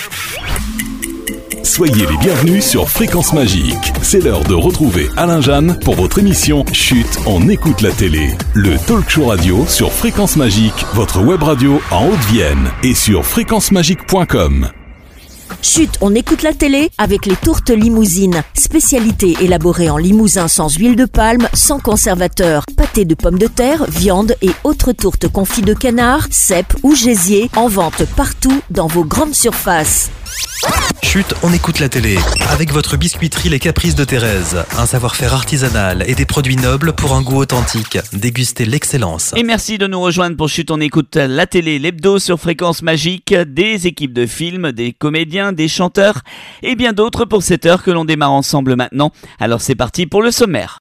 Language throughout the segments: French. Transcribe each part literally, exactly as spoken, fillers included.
Soyez les bienvenus sur Fréquence Magique. C'est l'heure de retrouver Alain Jeanne pour votre émission Chut, on écoute la télé. Le talk show radio sur Fréquence Magique, votre web radio en Haute-Vienne et sur fréquence magique point com. Chut, on écoute la télé avec les tourtes limousines. Spécialité élaborée en limousin sans huile de palme, sans conservateur. Pâté de pommes de terre, viande et autres tourtes confites de canard, cèpe ou gésier. En vente partout dans vos grandes surfaces. Chut, on écoute la télé. Avec votre biscuiterie Les Caprices de Thérèse. Un savoir-faire artisanal et des produits nobles pour un goût authentique. Dégustez l'excellence. Et merci de nous rejoindre pour Chut, on écoute la télé, l'hebdo sur Fréquence Magique. Des équipes de films, des comédiens, des chanteurs et bien d'autres pour cette heure que l'on démarre ensemble maintenant. Alors c'est parti pour le sommaire.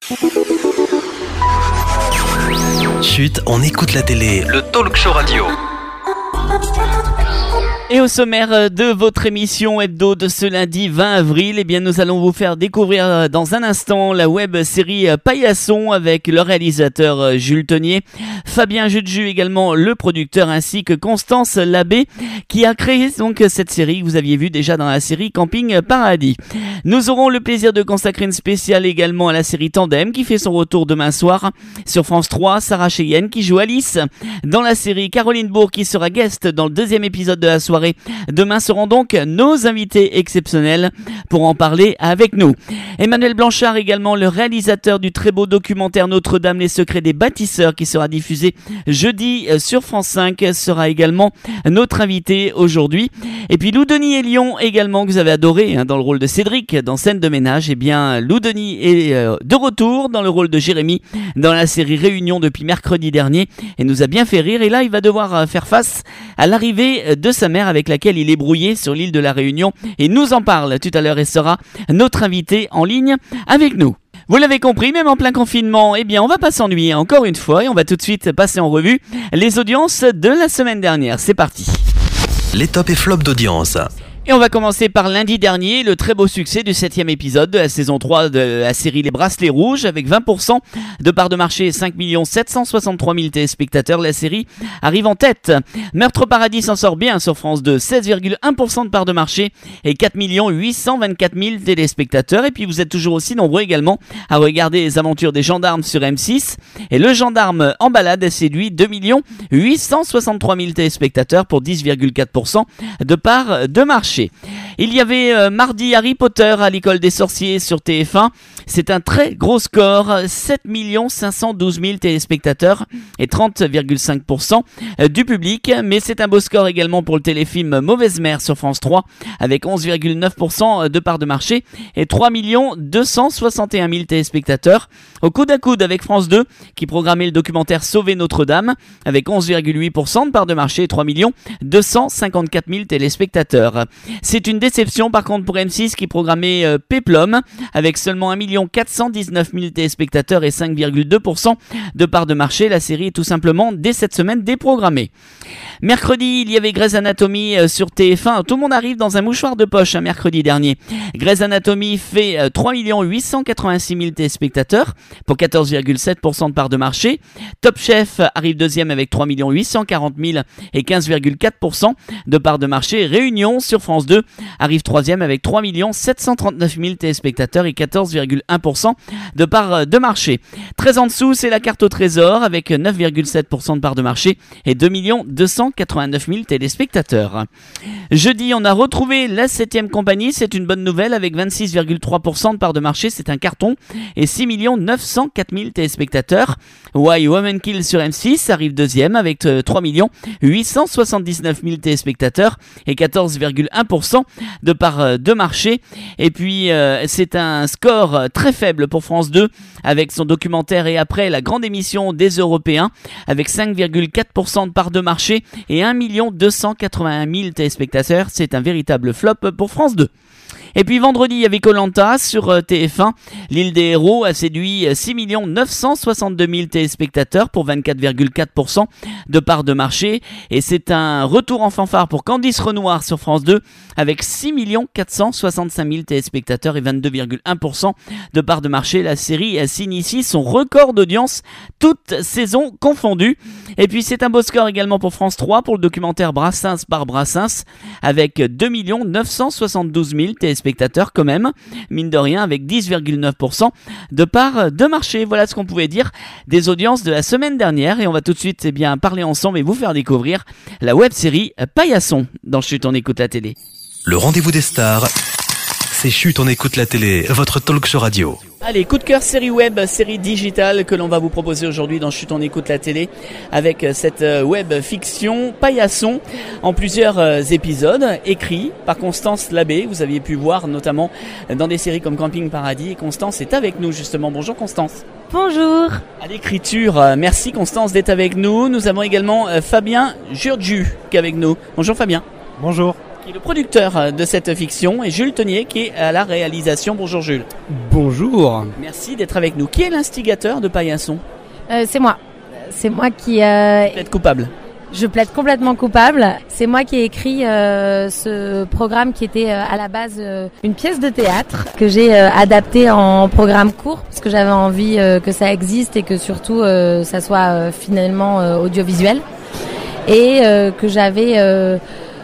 Chut, on écoute la télé. Le talk show radio. Et au sommaire de votre émission hebdo de ce lundi vingt avril, eh bien nous allons vous faire découvrir dans un instant la web série Paillasson avec le réalisateur Jules Tenier, Fabien Jutju également le producteur ainsi que Constance Labbé qui a créé donc cette série que vous aviez vu déjà dans la série Camping Paradis. Nous aurons le plaisir de consacrer une spéciale également à la série Tandem qui fait son retour demain soir sur France trois, Sarah Cheyenne qui joue Alice dans la série, Caroline Bourg qui sera guest dans le deuxième épisode de la soirée. Demain seront donc nos invités exceptionnels pour en parler avec nous. Emmanuel Blanchard également, le réalisateur du très beau documentaire Notre-Dame, les secrets des bâtisseurs qui sera diffusé jeudi sur France cinq, sera également notre invité aujourd'hui. Et puis Lou Denis et Lyon également que vous avez adoré hein, dans le rôle de Cédric dans Scène de ménage. Et bien Lou Denis est euh, de retour dans le rôle de Jérémy dans la série Réunion depuis mercredi dernier et nous a bien fait rire. Et là il va devoir euh, faire face à l'arrivée de sa mère avec laquelle il est brouillé sur l'île de la Réunion et nous en parle tout à l'heure et sera notre invité en ligne avec nous. Vous l'avez compris, même en plein confinement, eh bien on va pas s'ennuyer encore une fois et on va tout de suite passer en revue les audiences de la semaine dernière. C'est parti. Les tops et flops d'audience. Et on va commencer par lundi dernier, le très beau succès du septième épisode de la saison trois de la série Les Bracelets Rouges avec vingt pour cent de part de marché et cinq millions sept cent soixante-trois mille téléspectateurs. La série arrive en tête. Meurtre au paradis s'en sort bien sur France deux, seize virgule un pour cent de part de marché et quatre millions huit cent vingt-quatre mille téléspectateurs. Et puis vous êtes toujours aussi nombreux également à regarder les aventures des gendarmes sur M six. Et le gendarme en balade a séduit deux millions huit cent soixante-trois mille téléspectateurs pour dix virgule quatre pour cent de part de marché. Il y avait euh, mardi Harry Potter à l'école des sorciers sur T F un. C'est un très gros score, sept millions cinq cent douze mille téléspectateurs et trente virgule cinq pour cent du public. Mais c'est un beau score également pour le téléfilm Mauvaise Mère sur France trois avec onze virgule neuf pour cent de part de marché et trois millions deux cent soixante et un mille téléspectateurs. Au coude à coude avec France deux qui programmait le documentaire Sauver Notre-Dame avec onze virgule huit pour cent de part de marché et trois millions deux cent cinquante-quatre mille téléspectateurs. C'est une déception par contre pour M six qui programmait euh, Péplum avec seulement un million quatre cent dix-neuf mille téléspectateurs et cinq virgule deux pour cent de part de marché. La série est tout simplement dès cette semaine déprogrammée. Mercredi, il y avait Grey's Anatomy euh, sur T F un. Tout le monde arrive dans un mouchoir de poche un mercredi dernier. Grey's Anatomy fait euh, trois millions huit cent quatre-vingt-six mille téléspectateurs pour quatorze virgule sept pour cent de part de marché. Top Chef arrive deuxième avec trois millions huit cent quarante mille et quinze virgule quatre pour cent de part de marché. Réunion sur France deux arrive troisième avec trois millions sept cent trente-neuf mille téléspectateurs et quatorze virgule un pour cent de part de marché. Très en dessous, c'est la carte au trésor avec neuf virgule sept pour cent de part de marché et deux millions deux cent quatre-vingt-neuf mille téléspectateurs. Jeudi, on a retrouvé la septième compagnie, c'est une bonne nouvelle avec vingt-six virgule trois pour cent de part de marché, c'est un carton et six millions neuf cent quatre mille téléspectateurs. Why Woman Kill sur M six arrive deuxième avec trois millions huit cent soixante-dix-neuf mille téléspectateurs et quatorze virgule un pour cent de part de marché. Et puis euh, c'est un score très faible pour France deux avec son documentaire Et après, la grande émission des Européens avec cinq virgule quatre pour cent de part de marché et un million deux cent quatre-vingt-un mille téléspectateurs. C'est un véritable flop pour France deux. Et puis vendredi, il y avait Koh-Lanta sur T F un. L'île des héros a séduit six millions neuf cent soixante-deux mille téléspectateurs pour vingt-quatre virgule quatre pour cent de part de marché. Et c'est un retour en fanfare pour Candice Renoir sur France deux avec six millions quatre cent soixante-cinq mille téléspectateurs et vingt-deux virgule un pour cent de part de marché. La série s'initie son record d'audience, toutes saisons confondues. Et puis c'est un beau score également pour France trois pour le documentaire Brassens par Brassens avec deux millions neuf cent soixante-douze mille téléspectateurs quand même, mine de rien, avec dix virgule neuf pour cent de part de marché. Voilà ce qu'on pouvait dire des audiences de la semaine dernière et on va tout de suite eh bien, parler ensemble et vous faire découvrir la web-série Paillasson dans Chut, on écoute la télé. Le rendez-vous des stars, c'est Chut, on écoute la télé, votre talk show radio. Allez, coup de cœur série web, série digitale que l'on va vous proposer aujourd'hui dans Chut, on écoute la télé avec cette web fiction Paillasson en plusieurs épisodes écrits par Constance Labbé. Vous aviez pu voir notamment dans des séries comme Camping Paradis et Constance est avec nous justement. Bonjour Constance. Bonjour. À l'écriture, merci Constance d'être avec nous. Nous avons également Fabien Jurdu qui est avec nous. Bonjour Fabien. Bonjour. Qui est le producteur de cette fiction et Jules Tenier qui est à la réalisation. Bonjour Jules. Bonjour. Merci d'être avec nous. Qui est l'instigateur de Paillasson ? euh, C'est moi. C'est moi qui... Euh... Vous êtes coupable. Je plaide complètement coupable. C'est moi qui ai écrit euh, ce programme qui était euh, à la base euh, une pièce de théâtre que j'ai euh, adaptée en programme court parce que j'avais envie euh, que ça existe et que surtout euh, ça soit euh, finalement euh, audiovisuel et euh, que j'avais... Euh,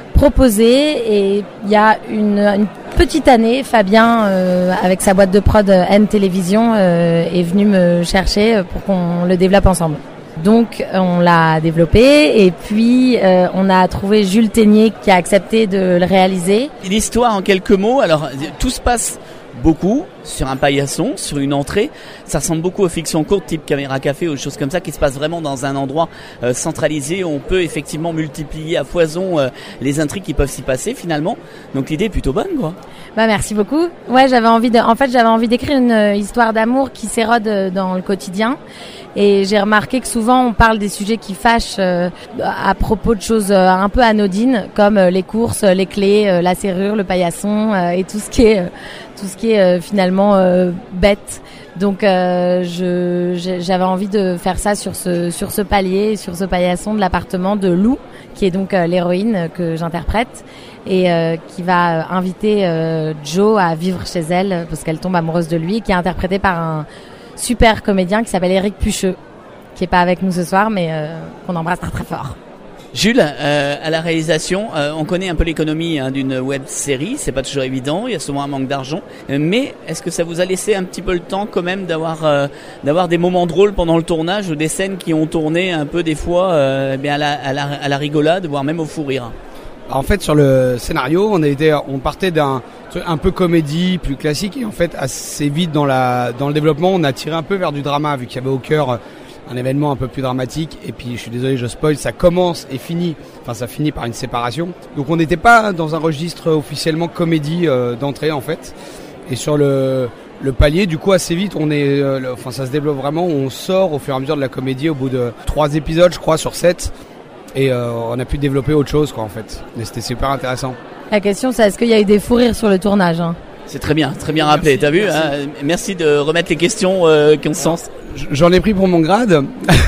proposé et il y a une, une petite année, Fabien euh, avec sa boîte de prod N Télévision euh, est venu me chercher pour qu'on le développe ensemble. Donc on l'a développé et puis euh, on a trouvé Jules Tenier qui a accepté de le réaliser. L'histoire en quelques mots, alors tout se passe beaucoup sur un paillasson, sur une entrée. Ça ressemble beaucoup aux fictions courtes type Caméra Café ou des choses comme ça qui se passent vraiment dans un endroit euh, centralisé où on peut effectivement multiplier à foison euh, les intrigues qui peuvent s'y passer finalement. Donc l'idée est plutôt bonne quoi. Bah merci beaucoup. Ouais, j'avais envie de en fait, j'avais envie d'écrire une euh, histoire d'amour qui s'érode euh, dans le quotidien. Et j'ai remarqué que souvent on parle des sujets qui fâchent euh, à propos de choses euh, un peu anodines comme euh, les courses, les clés, euh, la serrure, le paillasson euh, et tout ce qui est euh, tout ce qui est euh, finalement euh, bête. Donc euh, je j'avais envie de faire ça sur ce sur ce palier, sur ce paillasson de l'appartement de Lou qui est donc euh, l'héroïne que j'interprète et euh, qui va euh, inviter euh, Joe à vivre chez elle parce qu'elle tombe amoureuse de lui, qui est interprété par un super comédien qui s'appelle Éric Pucheux, qui est pas avec nous ce soir, mais euh, qu'on embrasse très très fort. Jules, euh, à la réalisation, euh, on connaît un peu l'économie hein, d'une web série, c'est pas toujours évident, il y a souvent un manque d'argent, euh, mais est-ce que ça vous a laissé un petit peu le temps quand même d'avoir euh, d'avoir des moments drôles pendant le tournage ou des scènes qui ont tourné un peu des fois euh, bien à la, à la, à la rigolade, voire même au fou rire? En fait, sur le scénario, on était, on partait d'un truc un peu comédie, plus classique, et en fait, assez vite dans la, dans le développement, on a tiré un peu vers du drama, vu qu'il y avait au cœur un événement un peu plus dramatique. Et puis, je suis désolé, je spoil, ça commence et finit, enfin, ça finit par une séparation. Donc, on n'était pas dans un registre officiellement comédie euh, d'entrée, en fait. Et sur le, le palier, du coup, assez vite, on est, euh, le, enfin, ça se développe vraiment. On sort au fur et à mesure de la comédie, au bout de trois épisodes, je crois, sur sept. Et euh, on a pu développer autre chose quoi en fait. Mais c'était super intéressant. La question c'est est-ce qu'il y a eu des fous rires sur le tournage hein? C'est très bien, très bien rappelé, t'as vu hein. Merci de remettre les questions euh, qui ont sens. J'en ai pris pour mon grade.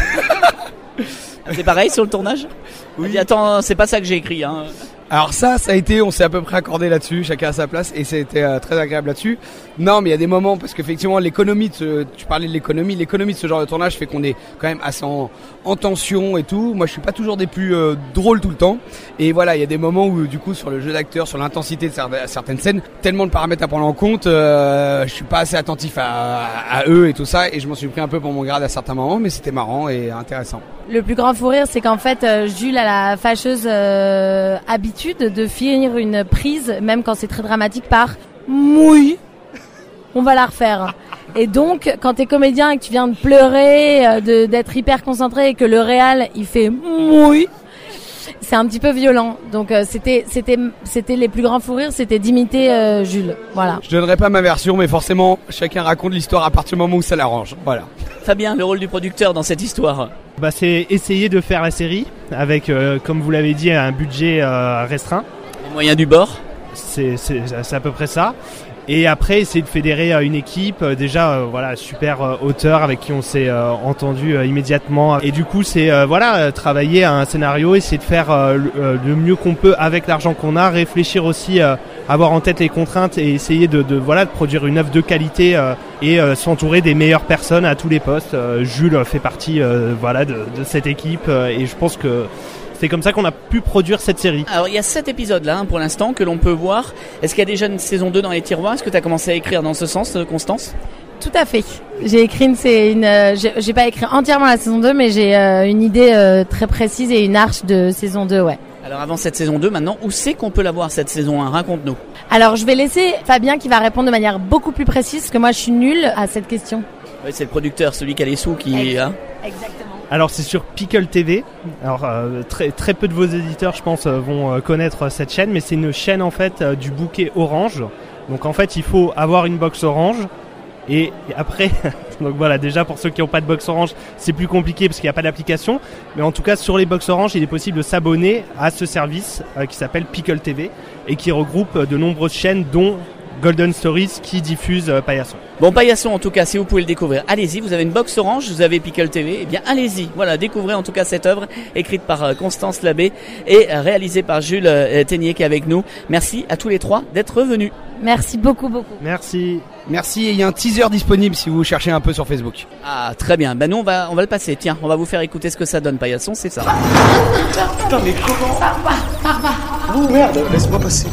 C'est pareil sur le tournage? Oui. Dis, attends, c'est pas ça que j'ai écrit hein. Alors ça, ça a été, on s'est à peu près accordé là-dessus, chacun à sa place, et c'était euh, très agréable là-dessus. Non, mais il y a des moments, parce qu'effectivement, l'économie, de ce, tu parlais de l'économie, l'économie de ce genre de tournage fait qu'on est quand même assez en, en tension et tout. Moi, je suis pas toujours des plus euh, drôles tout le temps. Et voilà, il y a des moments où, du coup, sur le jeu d'acteur, sur l'intensité de certaines scènes, tellement de paramètres à prendre en compte, euh, je suis pas assez attentif à, à, à eux et tout ça, et je m'en suis pris un peu pour mon grade à certains moments, mais c'était marrant et intéressant. Le plus grand fou rire, c'est qu'en fait, euh, Jules a la fâcheuse euh, habitude de finir une prise, même quand c'est très dramatique, par « mouille ». On va la refaire. Et donc, quand t'es comédien et que tu viens de pleurer, euh, de, d'être hyper concentré et que le réal, il fait « mouille », c'est un petit peu violent. Donc, euh, c'était, c'était, c'était les plus grands fous rires, c'était d'imiter euh, Jules. Voilà. Je donnerai pas ma version, mais forcément, chacun raconte l'histoire à partir du moment où ça l'arrange. Voilà. Fabien, le rôle du producteur dans cette histoire? Bah, c'est essayer de faire la série avec, euh, comme vous l'avez dit, un budget euh, restreint. Les moyens du bord? c'est, c'est, c'est à peu près ça. Et après, essayer de fédérer euh, une équipe, euh, déjà, euh, voilà, super euh, auteur avec qui on s'est euh, entendu euh, immédiatement. Et du coup, c'est euh, voilà, euh, travailler à un scénario, essayer de faire euh, le, euh, le mieux qu'on peut avec l'argent qu'on a, réfléchir aussi, euh, avoir en tête les contraintes et essayer de, de voilà, de produire une œuvre de qualité euh, et euh, s'entourer des meilleures personnes à tous les postes. Euh, Jules fait partie, euh, voilà, de, de cette équipe euh, et je pense que c'est comme ça qu'on a pu produire cette série. Alors il y a sept épisodes là hein, pour l'instant que l'on peut voir. Est-ce qu'il y a déjà une saison deux dans les tiroirs? Est-ce que tu as commencé à écrire dans ce sens, Constance? Tout à fait. J'ai écrit une, c'est une, euh, j'ai, j'ai pas écrit entièrement la saison deux, mais j'ai euh, une idée euh, très précise et une arche de saison deux, ouais. Alors avant cette saison deux, maintenant, où c'est qu'on peut la voir cette saison un? Raconte-nous. Alors je vais laisser Fabien qui va répondre de manière beaucoup plus précise, parce que moi je suis nulle à cette question. Oui, c'est le producteur, celui qui a les sous qui... Hein Exactement. Alors c'est sur Pickle T V. Alors euh, très très peu de vos éditeurs, je pense, euh, vont euh, connaître cette chaîne, mais c'est une chaîne en fait euh, du bouquet Orange. Donc en fait, il faut avoir une box Orange. Et après, donc voilà, déjà pour ceux qui n'ont pas de box Orange, c'est plus compliqué parce qu'il n'y a pas d'application. Mais en tout cas, sur les box Orange, il est possible de s'abonner à ce service euh, qui s'appelle Pickle T V et qui regroupe euh, de nombreuses chaînes, dont Golden Stories qui diffuse euh, Paillasson. Bon, Paillasson, en tout cas, si vous pouvez le découvrir, allez-y. Vous avez une box Orange, vous avez Pickle T V, eh bien allez-y. Voilà, découvrez en tout cas cette œuvre écrite par euh, Constance Labbé et euh, réalisée par Jules euh, Ténier qui est avec nous. Merci à tous les trois d'être venus. Merci beaucoup, beaucoup. Merci. Merci, et il y a un teaser disponible si vous cherchez un peu sur Facebook. Ah, très bien. Ben nous, on va, on va le passer. Tiens, on va vous faire écouter ce que ça donne, Paillasson, c'est ça. Putain, mais comment? Oh merde, laisse-moi passer.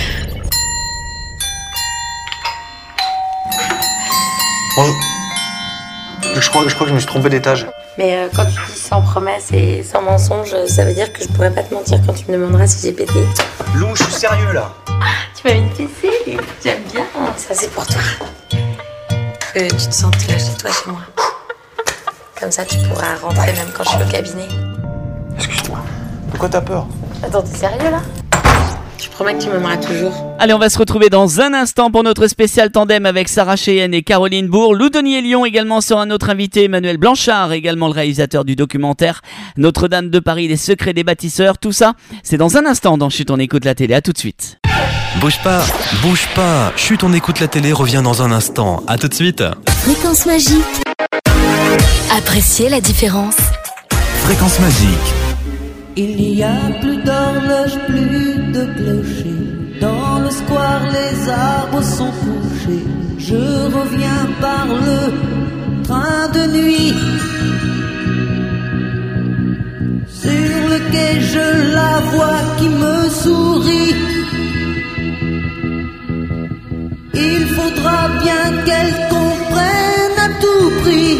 Bon, je crois, je crois que je me suis trompé d'étage. Mais euh, quand tu dis sans promesse et sans mensonge, ça veut dire que je pourrais pas te mentir quand tu me demanderas si j'ai pété. Lou, je suis sérieux là. Tu m'as une fessée, j'aime bien. Ça c'est pour toi. Que tu te sentes chez toi, chez moi. Comme ça tu pourras rentrer même quand je suis au cabinet. Excuse-moi. De quoi t'as peur? Attends, t'es sérieux là? Je promets que tu m'aimeras toujours. Allez, on va se retrouver dans un instant pour notre spécial tandem avec Sarah Cheyenne et Caroline Bourg. Lou Denis Lyon également sera notre invité, Emmanuel Blanchard, également le réalisateur du documentaire Notre-Dame de Paris, les secrets des bâtisseurs. Tout ça, c'est dans un instant dans Chut, on écoute la télé. À tout de suite. Bouge pas, bouge pas. Chut, on écoute la télé revient dans un instant. À tout de suite. Fréquence magique. Appréciez la différence. Fréquence magique. Il n'y a plus d'horloge, plus de clocher. Dans le square, les arbres sont couchés. Je reviens par le train de nuit. Sur le quai, je la vois qui me sourit. Il faudra bien qu'elle comprenne à tout prix.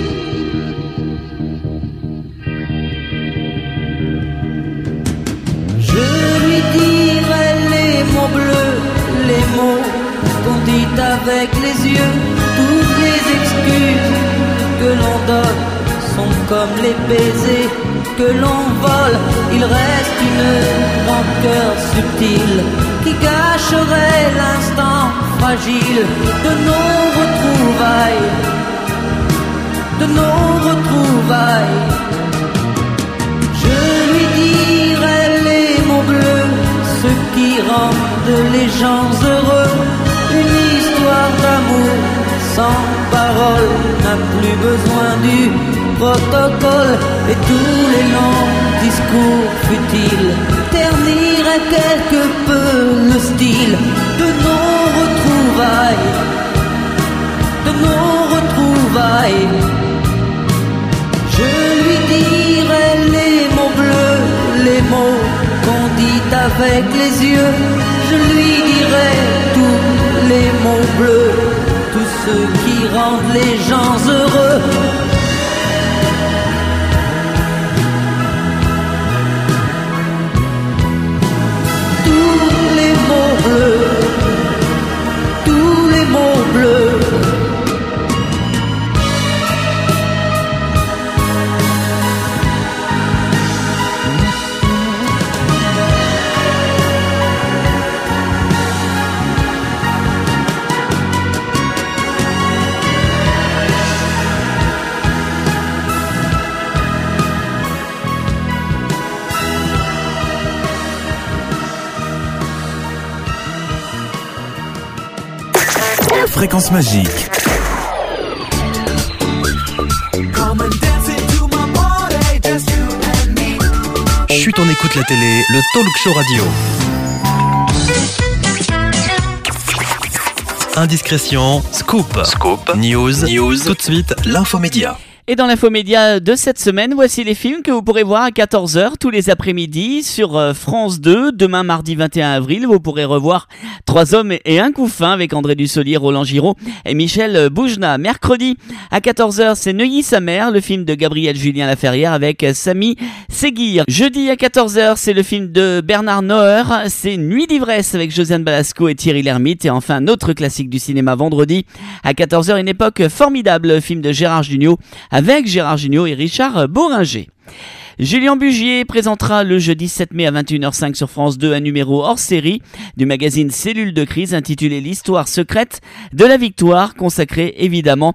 Je lui dirai les mots bleus, les mots qu'on dit avec les yeux. Toutes les excuses que l'on donne sont comme les baisers que l'on vole. Il reste une rancœur subtile qui gâcherait l'instant fragile de nos retrouvailles, de nos retrouvailles. Je lui dirai les mots bleus, ceux qui rendent les gens heureux. Une histoire d'amour sans parole n'a plus besoin du protocole. Et tous les longs discours futiles terniraient quelque peu le style de nos retrouvailles, de nos retrouvailles. Je lui dirai les mots bleus, les mots qu'on dit avec les yeux. Je lui dirai tous les mots bleus, tous ceux qui rendent les gens heureux. Tous les mots bleus, tous les mots bleus. Fréquence Magique. Chut, on écoute la télé, le talk show radio. Indiscrétion, scoop, scoop, news, news, tout de suite, l'infomédia. Et dans l'infomédia de cette semaine, voici les films que vous pourrez voir à quatorze heures tous les après-midi sur France deux. Demain, mardi vingt et un avril, vous pourrez revoir Trois hommes et un couffin avec André Dussolier, Roland Giraud et Michel Boujna. Mercredi, à quatorze heures, c'est Neuilly-sa-Mère, le film de Gabriel Julien Laferrière avec Samy Seguir. Jeudi, à quatorze heures, c'est le film de Bernard Noër, c'est Nuit d'ivresse avec Josiane Balasco et Thierry Lhermitte. Et enfin, un autre classique du cinéma vendredi, à quatorze heures, Une époque formidable, le film de Gérard Jugnot avec Gérard Jugnot et Richard Bohringer. Julien Bugier présentera le jeudi sept mai à vingt et une heures cinq sur France deux un numéro hors série du magazine Cellule de crise intitulé L'histoire secrète de la victoire, consacré évidemment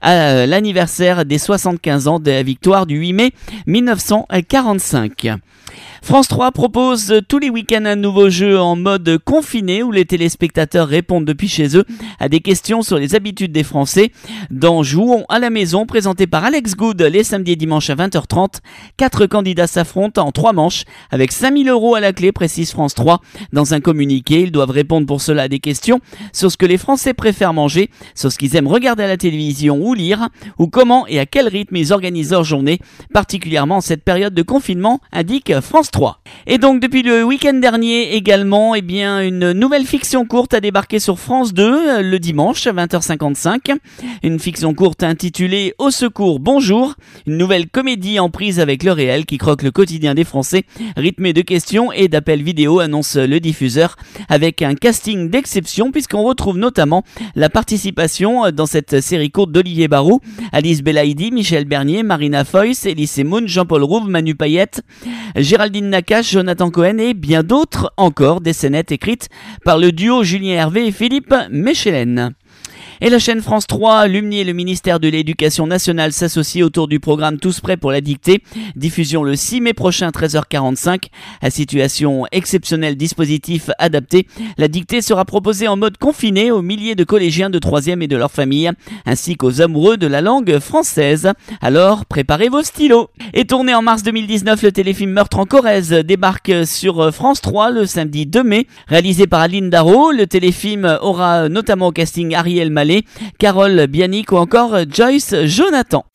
à l'anniversaire des soixante-quinze ans de la victoire du huit mai mille neuf cent quarante-cinq. France trois propose tous les week-ends un nouveau jeu en mode confiné où les téléspectateurs répondent depuis chez eux à des questions sur les habitudes des Français. Dans Jouons à la maison, présenté par Alex Good les samedis et dimanches à vingt heures trente, quatre candidats s'affrontent en trois manches avec cinq mille euros à la clé, précise France trois. Dans un communiqué, ils doivent répondre pour cela à des questions sur ce que les Français préfèrent manger, sur ce qu'ils aiment regarder à la télévision ou lire, ou comment et à quel rythme ils organisent leur journée, particulièrement en cette période de confinement, indique France trois. Et donc depuis le week-end dernier également, eh bien, une nouvelle fiction courte a débarqué sur France deux le dimanche à vingt heures cinquante-cinq. Une fiction courte intitulée Au secours, bonjour, une nouvelle comédie en prise avec le réel qui croque le quotidien des Français, rythmée de questions et d'appels vidéo, annonce le diffuseur, avec un casting d'exception puisqu'on retrouve notamment la participation dans cette série courte d'Olivier Barou, Alice Belaïdi, Michel Bernier, Marina Foïs, Elie Moon, Jean-Paul Rouve, Manu Payette, Géraldine Nakache, Jonathan Cohen et bien d'autres encore, des scénettes écrites par le duo Julien Hervé et Philippe Mechelen. Et la chaîne France trois, l'U M N I et le ministère de l'Éducation nationale s'associent autour du programme Tous prêts pour la dictée. Diffusion le six mai prochain, treize heures quarante-cinq. À situation exceptionnelle, dispositif adapté. La dictée sera proposée en mode confiné aux milliers de collégiens de troisième et de leurs familles, ainsi qu'aux amoureux de la langue française. Alors, préparez vos stylos. Et tourné en mars deux mille dix-neuf, le téléfilm Meurtre en Corrèze débarque sur France trois le samedi deux mai. Réalisé par Aline Darro, le téléfilm aura notamment au casting Ariel Mallet, Carole Bianic ou encore Joyce Jonathan.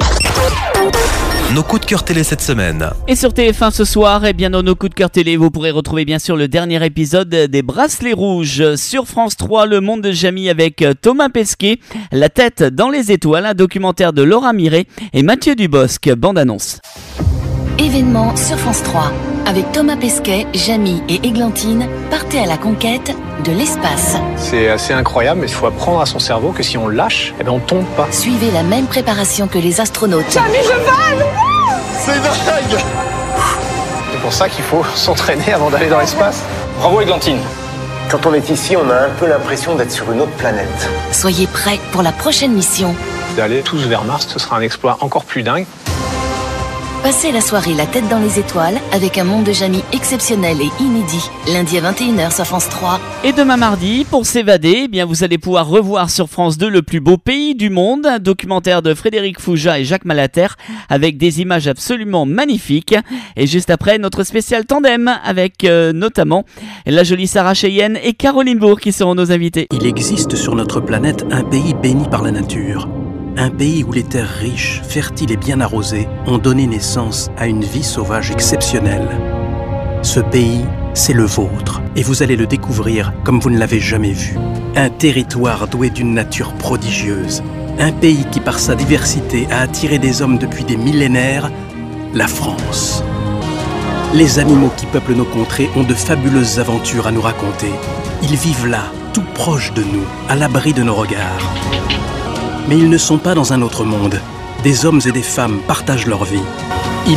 Nos coups de cœur télé cette semaine. Et sur T F un ce soir, et bien dans nos coups de cœur télé, vous pourrez retrouver bien sûr le dernier épisode des Bracelets Rouges. Sur France trois, Le Monde de Jamie avec Thomas Pesquet, La tête dans les étoiles, un documentaire de Laura Miret et Mathieu Dubosc. Bande annonce. Événement sur France trois. Avec Thomas Pesquet, Jamie et Églantine, partez à la conquête de l'espace. C'est assez incroyable, mais il faut apprendre à son cerveau que si on lâche, eh ben on tombe pas. Suivez la même préparation que les astronautes. Jamie, je vole! C'est dingue! C'est pour ça qu'il faut s'entraîner avant d'aller dans l'espace. Bravo Églantine. Quand on est ici, on a un peu l'impression d'être sur une autre planète. Soyez prêts pour la prochaine mission. D'aller tous vers Mars, ce sera un exploit encore plus dingue. Passez la soirée la tête dans les étoiles avec un monde de Jamie exceptionnel et inédit. Lundi à vingt et une heures sur France trois. Et demain mardi, pour s'évader, eh bien vous allez pouvoir revoir sur France deux Le plus beau pays du monde, un documentaire de Frédéric Fouja et Jacques Malater avec des images absolument magnifiques. Et juste après, notre spécial tandem avec euh, notamment la jolie Sarah Cheyenne et Caroline Bourg qui seront nos invités. Il existe sur notre planète un pays béni par la nature. Un pays où les terres riches, fertiles et bien arrosées ont donné naissance à une vie sauvage exceptionnelle. Ce pays, c'est le vôtre, et vous allez le découvrir comme vous ne l'avez jamais vu. Un territoire doué d'une nature prodigieuse. Un pays qui, par sa diversité, a attiré des hommes depuis des millénaires, la France. Les animaux qui peuplent nos contrées ont de fabuleuses aventures à nous raconter. Ils vivent là, tout proche de nous, à l'abri de nos regards. Mais ils ne sont pas dans un autre monde. Des hommes et des femmes partagent leur vie. Ils luttent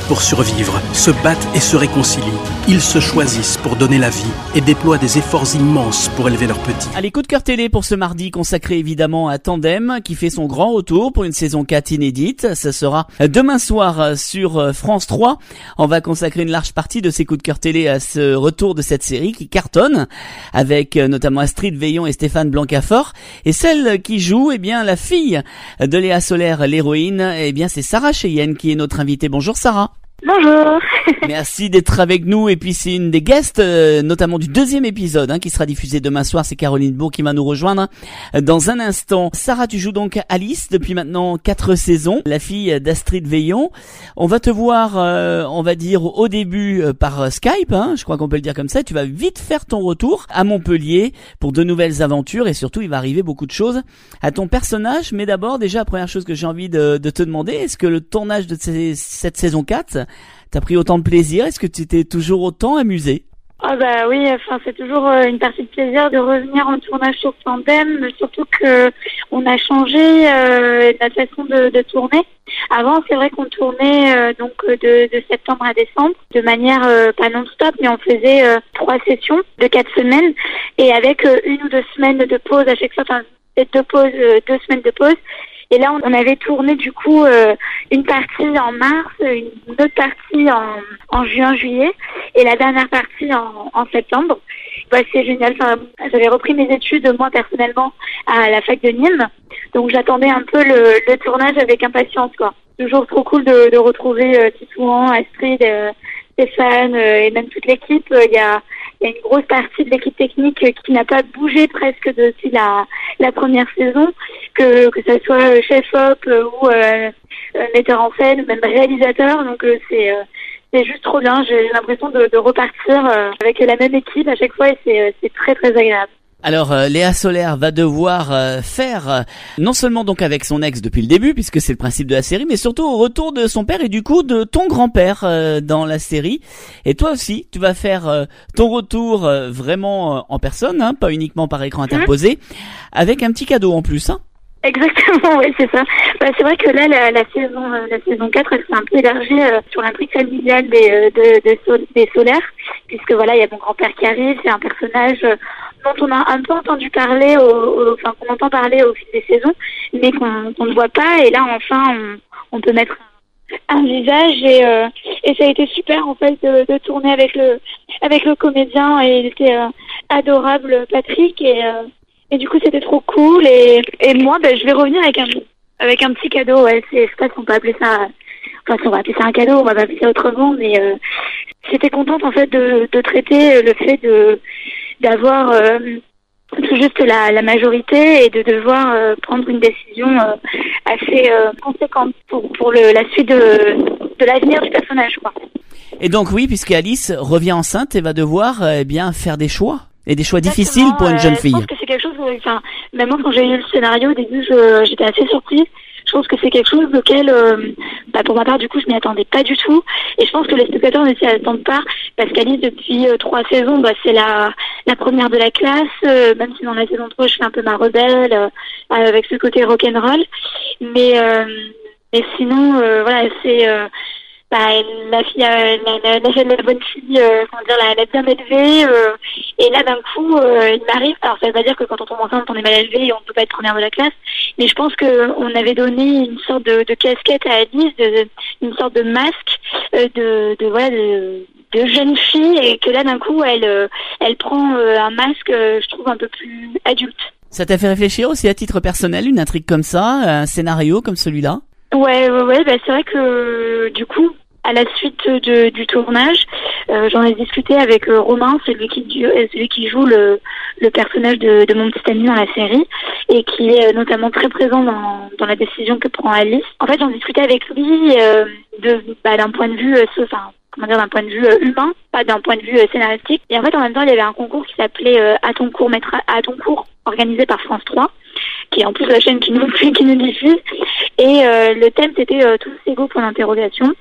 pour survivre, se battent et se réconcilient. Ils se choisissent pour donner la vie et déploient des efforts immenses pour élever leurs petits. Allez, coup de cœur télé pour ce mardi consacré évidemment à Tandem qui fait son grand retour pour une saison quatre inédite. Ça sera demain soir sur France trois. On va consacrer une large partie de ces coups de cœur télé à ce retour de cette série qui cartonne avec notamment Astrid Veillon et Stéphane Blancafort. Et celle qui joue, eh bien, la fille de Léa Solaire, l'héroïne, eh bien, c'est Sarah Cheyenne qui est notre invitée. Bonjour Sarah. Bonjour. Merci d'être avec nous et puis c'est une des guests euh, notamment du deuxième épisode hein, qui sera diffusé demain soir. C'est Caroline Beau qui va nous rejoindre euh, dans un instant. Sarah, tu joues donc Alice depuis maintenant quatre saisons, la fille d'Astrid Veillon. On va te voir, euh, on va dire au début euh, par Skype, hein, je crois qu'on peut le dire comme ça. Tu vas vite faire ton retour à Montpellier pour de nouvelles aventures et surtout il va arriver beaucoup de choses à ton personnage. Mais d'abord déjà, la première chose que j'ai envie de, de te demander, est-ce que le tournage de ces, cette saison quatre t'as pris autant de plaisir? Est-ce que tu t'es toujours autant amusé? Ah bah oui, enfin c'est toujours euh, une partie de plaisir de revenir en tournage sur Tandem, surtout que on a changé euh, notre façon de, de tourner. Avant, c'est vrai qu'on tournait euh, donc de, de septembre à décembre, de manière euh, pas non-stop, mais on faisait euh, trois sessions de quatre semaines et avec euh, une ou deux semaines de pause à chaque fois, enfin deux pauses, euh, deux semaines de pause. Et là, on avait tourné du coup euh, une partie en mars, une autre partie en, en juin-juillet et la dernière partie en, en septembre. Bah, c'est génial. Enfin, j'avais repris mes études, moi personnellement, à la fac de Nîmes. Donc j'attendais un peu le, le tournage avec impatience, quoi. Toujours trop cool de, de retrouver euh, Titouan, Astrid, euh, Stéphane euh, et même toute l'équipe. Il euh, y a Il y a une grosse partie de l'équipe technique qui n'a pas bougé presque depuis la, la première saison, que que ça soit chef op ou euh, metteur en scène, même réalisateur. Donc euh, c'est euh, c'est juste trop bien. J'ai l'impression de, de repartir euh, avec la même équipe à chaque fois et c'est c'est très très agréable. Alors euh, Léa Solaire va devoir euh, faire euh, non seulement donc avec son ex depuis le début puisque c'est le principe de la série, mais surtout au retour de son père et du coup de ton grand-père euh, dans la série. Et toi aussi, tu vas faire euh, ton retour euh, vraiment euh, en personne, hein, pas uniquement par écran interposé, mmh. avec un petit cadeau en plus. Hein. Exactement, oui, c'est ça. Bah, c'est vrai que là, la, la saison, euh, la saison quatre, elle s'est un peu élargie euh, sur l'intrigue familiale des, euh, de, de, de, des Solaires, puisque voilà, il y a mon grand-père qui arrive, c'est un personnage euh, dont on a un peu entendu parler, au, au, enfin qu'on entend parler au fil des saisons, mais qu'on, qu'on ne voit pas. Et là, enfin, on, on peut mettre un, un visage et, euh, et ça a été super en fait de, de tourner avec le, avec le comédien et il était euh, adorable, Patrick et euh, Et du coup, c'était trop cool. Et, et moi, ben, je vais revenir avec un, avec un petit cadeau. Ouais, c'est, je sais pas si on peut appeler ça, enfin, si on va appeler ça un cadeau, on va pas appeler ça autrement, mais, euh, j'étais contente, en fait, de, de traiter le fait de, d'avoir, euh, tout juste la, la majorité et de devoir euh, prendre une décision euh, assez euh, conséquente pour, pour le, la suite de, de l'avenir du personnage, quoi. Et donc, oui, puisque Alice revient enceinte et va devoir, euh, eh bien, faire des choix. Et des choix Exactement, difficiles pour une jeune fille. Euh, je pense que c'est quelque chose, enfin, même moi quand j'ai lu le scénario au début, je, j'étais assez surprise. Je pense que c'est quelque chose auquel, euh, bah, pour ma part, du coup, je m'y attendais pas du tout. Et je pense que les spectateurs ne s'y attendent pas, parce qu'Alice, depuis euh, trois saisons, bah, c'est la, la première de la classe, euh, même si dans la saison trois, je fais un peu ma rebelle, euh, avec ce côté rock'n'roll. Mais, euh, mais sinon, euh, voilà, c'est, euh, bah, la fille, euh, la, la, la, la bonne fille, euh, comment dire, la, la bien élevée, euh, et là, d'un coup, euh, il m'arrive, alors ça veut pas dire que quand on tombe enceinte, on est mal élevé et on peut pas être première de la classe, mais je pense que on avait donné une sorte de, de casquette à Alice, de, une sorte de masque, euh, de, de, voilà, de, de jeune fille, et que là, d'un coup, elle, euh, elle prend euh, un masque, euh, je trouve, un peu plus adulte. Ça t'a fait réfléchir aussi à titre personnel, une intrigue comme ça, un scénario comme celui-là? Ouais, ouais, ouais, bah, c'est vrai que, du coup, à la suite de, du tournage, euh, j'en ai discuté avec euh, Romain, celui qui, celui qui joue le, le personnage de, de mon petit ami dans la série, et qui est notamment très présent dans, dans la décision que prend Alice. En fait, j'en discutais avec lui euh, de, bah, d'un point de vue, euh, enfin, comment dire, d'un point de vue euh, humain, pas d'un point de vue euh, scénaristique. Et en fait, en même temps, il y avait un concours qui s'appelait euh, À ton cours, maître, à ton cours, organisé par France trois, qui est en plus la chaîne qui nous, qui nous diffuse. Et euh, le thème, c'était euh, tous égaux pour l'interrogation.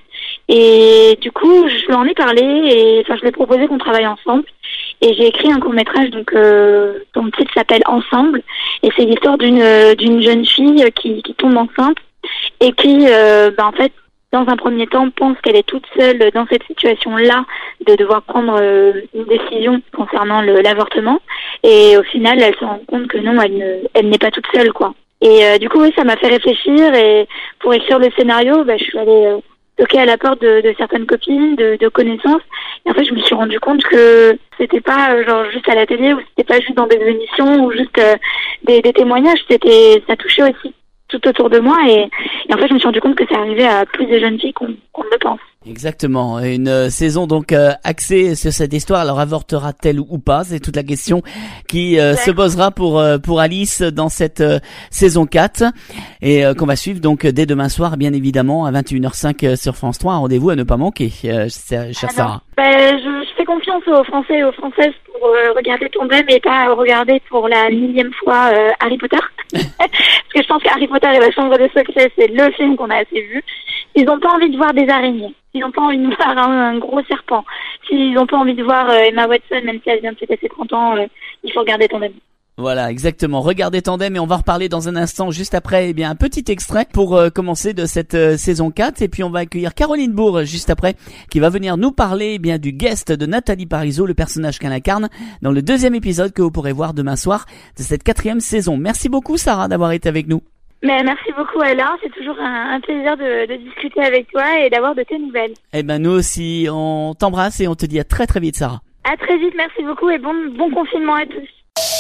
Et du coup, je lui en ai parlé et enfin, je lui ai proposé qu'on travaille ensemble. Et j'ai écrit un court-métrage donc euh, dont le titre s'appelle Ensemble. Et c'est l'histoire d'une d'une jeune fille qui, qui tombe enceinte et qui, euh, bah, en fait, dans un premier temps, pense qu'elle est toute seule dans cette situation-là, de devoir prendre euh, une décision concernant le, l'avortement. Et au final, elle se rend compte que non, elle, ne, elle n'est pas toute seule, quoi. Et euh, du coup, oui, ça m'a fait réfléchir. Et pour écrire le scénario, bah, je suis allée euh, toquer à la porte de, de certaines copines, de, de connaissances. Et en fait, je me suis rendu compte que c'était pas euh, genre juste à la télé, ou c'était pas juste dans des émissions, ou juste euh, des, des témoignages. C'était, ça touchait aussi tout autour de moi, et, et en fait je me suis rendu compte que ça arrivait à plus de jeunes filles qu'on, qu'on ne le pense. Exactement, une euh, saison donc euh, axée sur cette histoire. Alors avortera-t-elle ou pas, c'est toute la question qui euh, se posera pour euh, pour Alice dans cette euh, saison quatre, et euh, qu'on va suivre donc dès demain soir, bien évidemment, à vingt et une heures cinq euh, sur France trois. Un rendez-vous à ne pas manquer, euh, chère Sarah. Ben, je, je fais confiance aux Français et aux Françaises pour euh, regarder Tandem et pas regarder pour la millième fois euh, Harry Potter. Parce que je pense qu'Harry Potter et la Chambre des Secrets, c'est le film qu'on a assez vu. Ils n'ont pas envie de voir des araignées. S'ils n'ont pas envie de voir un, un gros serpent. S'ils n'ont pas envie de voir euh, Emma Watson, même si elle vient de fêter ses trente ans, euh, il faut regarder Tandem. Voilà, exactement. Regardez Tandem, et on va reparler dans un instant, juste après, eh bien, un petit extrait pour euh, commencer de cette euh, saison quatre. Et puis, on va accueillir Caroline Bourg, juste après, qui va venir nous parler, eh bien, du guest de Nathalie Parizeau, le personnage qu'elle incarne, dans le deuxième épisode que vous pourrez voir demain soir de cette quatrième saison. Merci beaucoup, Sarah, d'avoir été avec nous. Mais merci beaucoup, Alain. C'est toujours un, un plaisir de, de discuter avec toi et d'avoir de tes nouvelles. Eh ben, nous aussi, on t'embrasse et on te dit à très très vite, Sarah. À très vite, merci beaucoup, et bon, bon confinement à tous.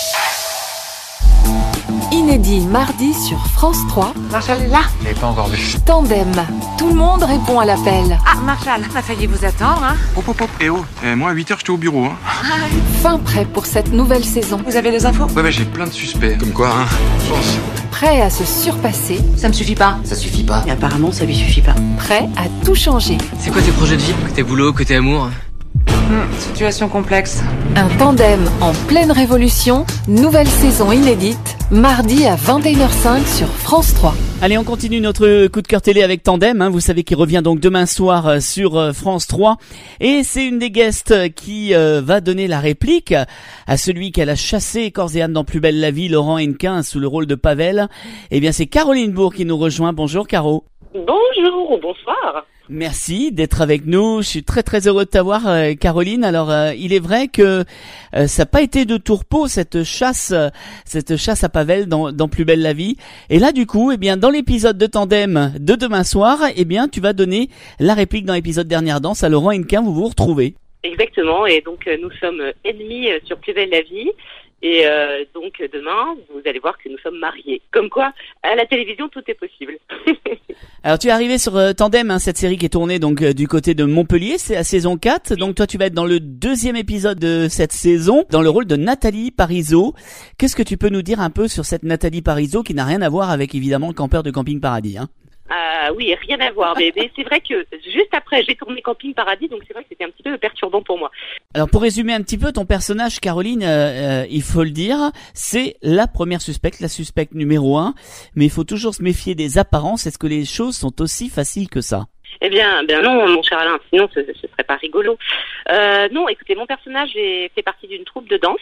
Inédit mardi sur France trois. Marshall est là. Je l'ai pas encore vu. Tandem. Tout le monde répond à l'appel. Ah, Marshall, on a failli vous attendre, hein. Hop, hop, hop. Eh oh, eh, moi à huit heures j'étais au bureau, hein. Fin prêt pour cette nouvelle saison. Vous avez des infos? Ouais, bah j'ai plein de suspects. Comme quoi, hein. Chance. Prêt à se surpasser. Ça me suffit pas. Ça suffit pas. Et apparemment, ça lui suffit pas. Prêt à tout changer. C'est quoi tes projets de vie? Côté boulot, côté amour? Hum, situation complexe. Un tandem en pleine révolution. Nouvelle saison inédite. Mardi à vingt et une heures cinq sur France trois. Allez, on continue notre coup de cœur télé avec Tandem, hein, vous savez qu'il revient donc demain soir sur France trois, et c'est une des guests qui euh, va donner la réplique à celui qu'elle a chassé corps et âme dans Plus belle la vie, Laurent Hennequin, sous le rôle de Pavel. Eh bien, c'est Caroline Bourg qui nous rejoint. Bonjour Caro. Bonjour ou bonsoir. Merci d'être avec nous. Je suis très très heureux de t'avoir, euh, Caroline. Alors, euh, il est vrai que euh, ça n'a pas été de tourpeau cette chasse, euh, cette chasse à Pavel dans, dans Plus belle la vie. Et là, du coup, eh bien, dans l'épisode de Tandem de demain soir, eh bien, tu vas donner la réplique dans l'épisode Dernière danse à Laurent Hennequin. Vous vous retrouvez. Exactement. Et donc, euh, nous sommes ennemis euh, sur Plus belle la vie. Et euh, donc demain, vous allez voir que nous sommes mariés. Comme quoi, à la télévision, tout est possible. Alors tu es arrivé sur euh, Tandem, hein, cette série qui est tournée donc euh, du côté de Montpellier, c'est la saison quatre. Donc toi tu vas être dans le deuxième épisode de cette saison, dans le rôle de Nathalie Parizeau. Qu'est-ce que tu peux nous dire un peu sur cette Nathalie Parizeau qui n'a rien à voir avec évidemment le campeur de Camping Paradis, hein? Ah oui, rien à voir. Mais, mais c'est vrai que juste après, j'ai tourné Camping Paradis, donc c'est vrai que c'était un petit peu perturbant pour moi. Alors pour résumer un petit peu ton personnage, Caroline, euh, euh, il faut le dire, c'est la première suspecte, la suspecte numéro un. Mais il faut toujours se méfier des apparences. Est-ce que les choses sont aussi faciles que ça? Eh bien, ben non, mon cher Alain, sinon ce, ce serait pas rigolo. Euh, non, écoutez, mon personnage est, fait partie d'une troupe de danse.